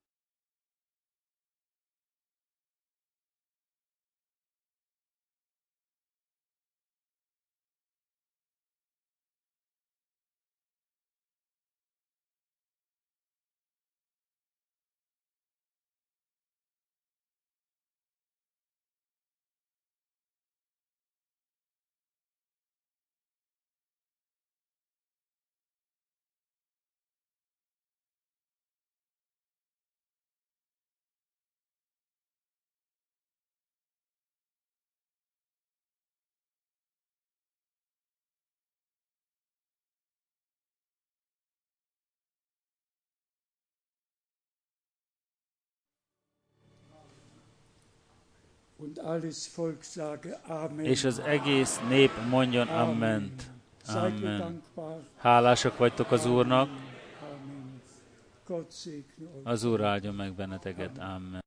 És az egész nép mondjon Amment. Amen. Hálásak vagytok az Úrnak. Az Úr áldjon meg benneteket. Amen.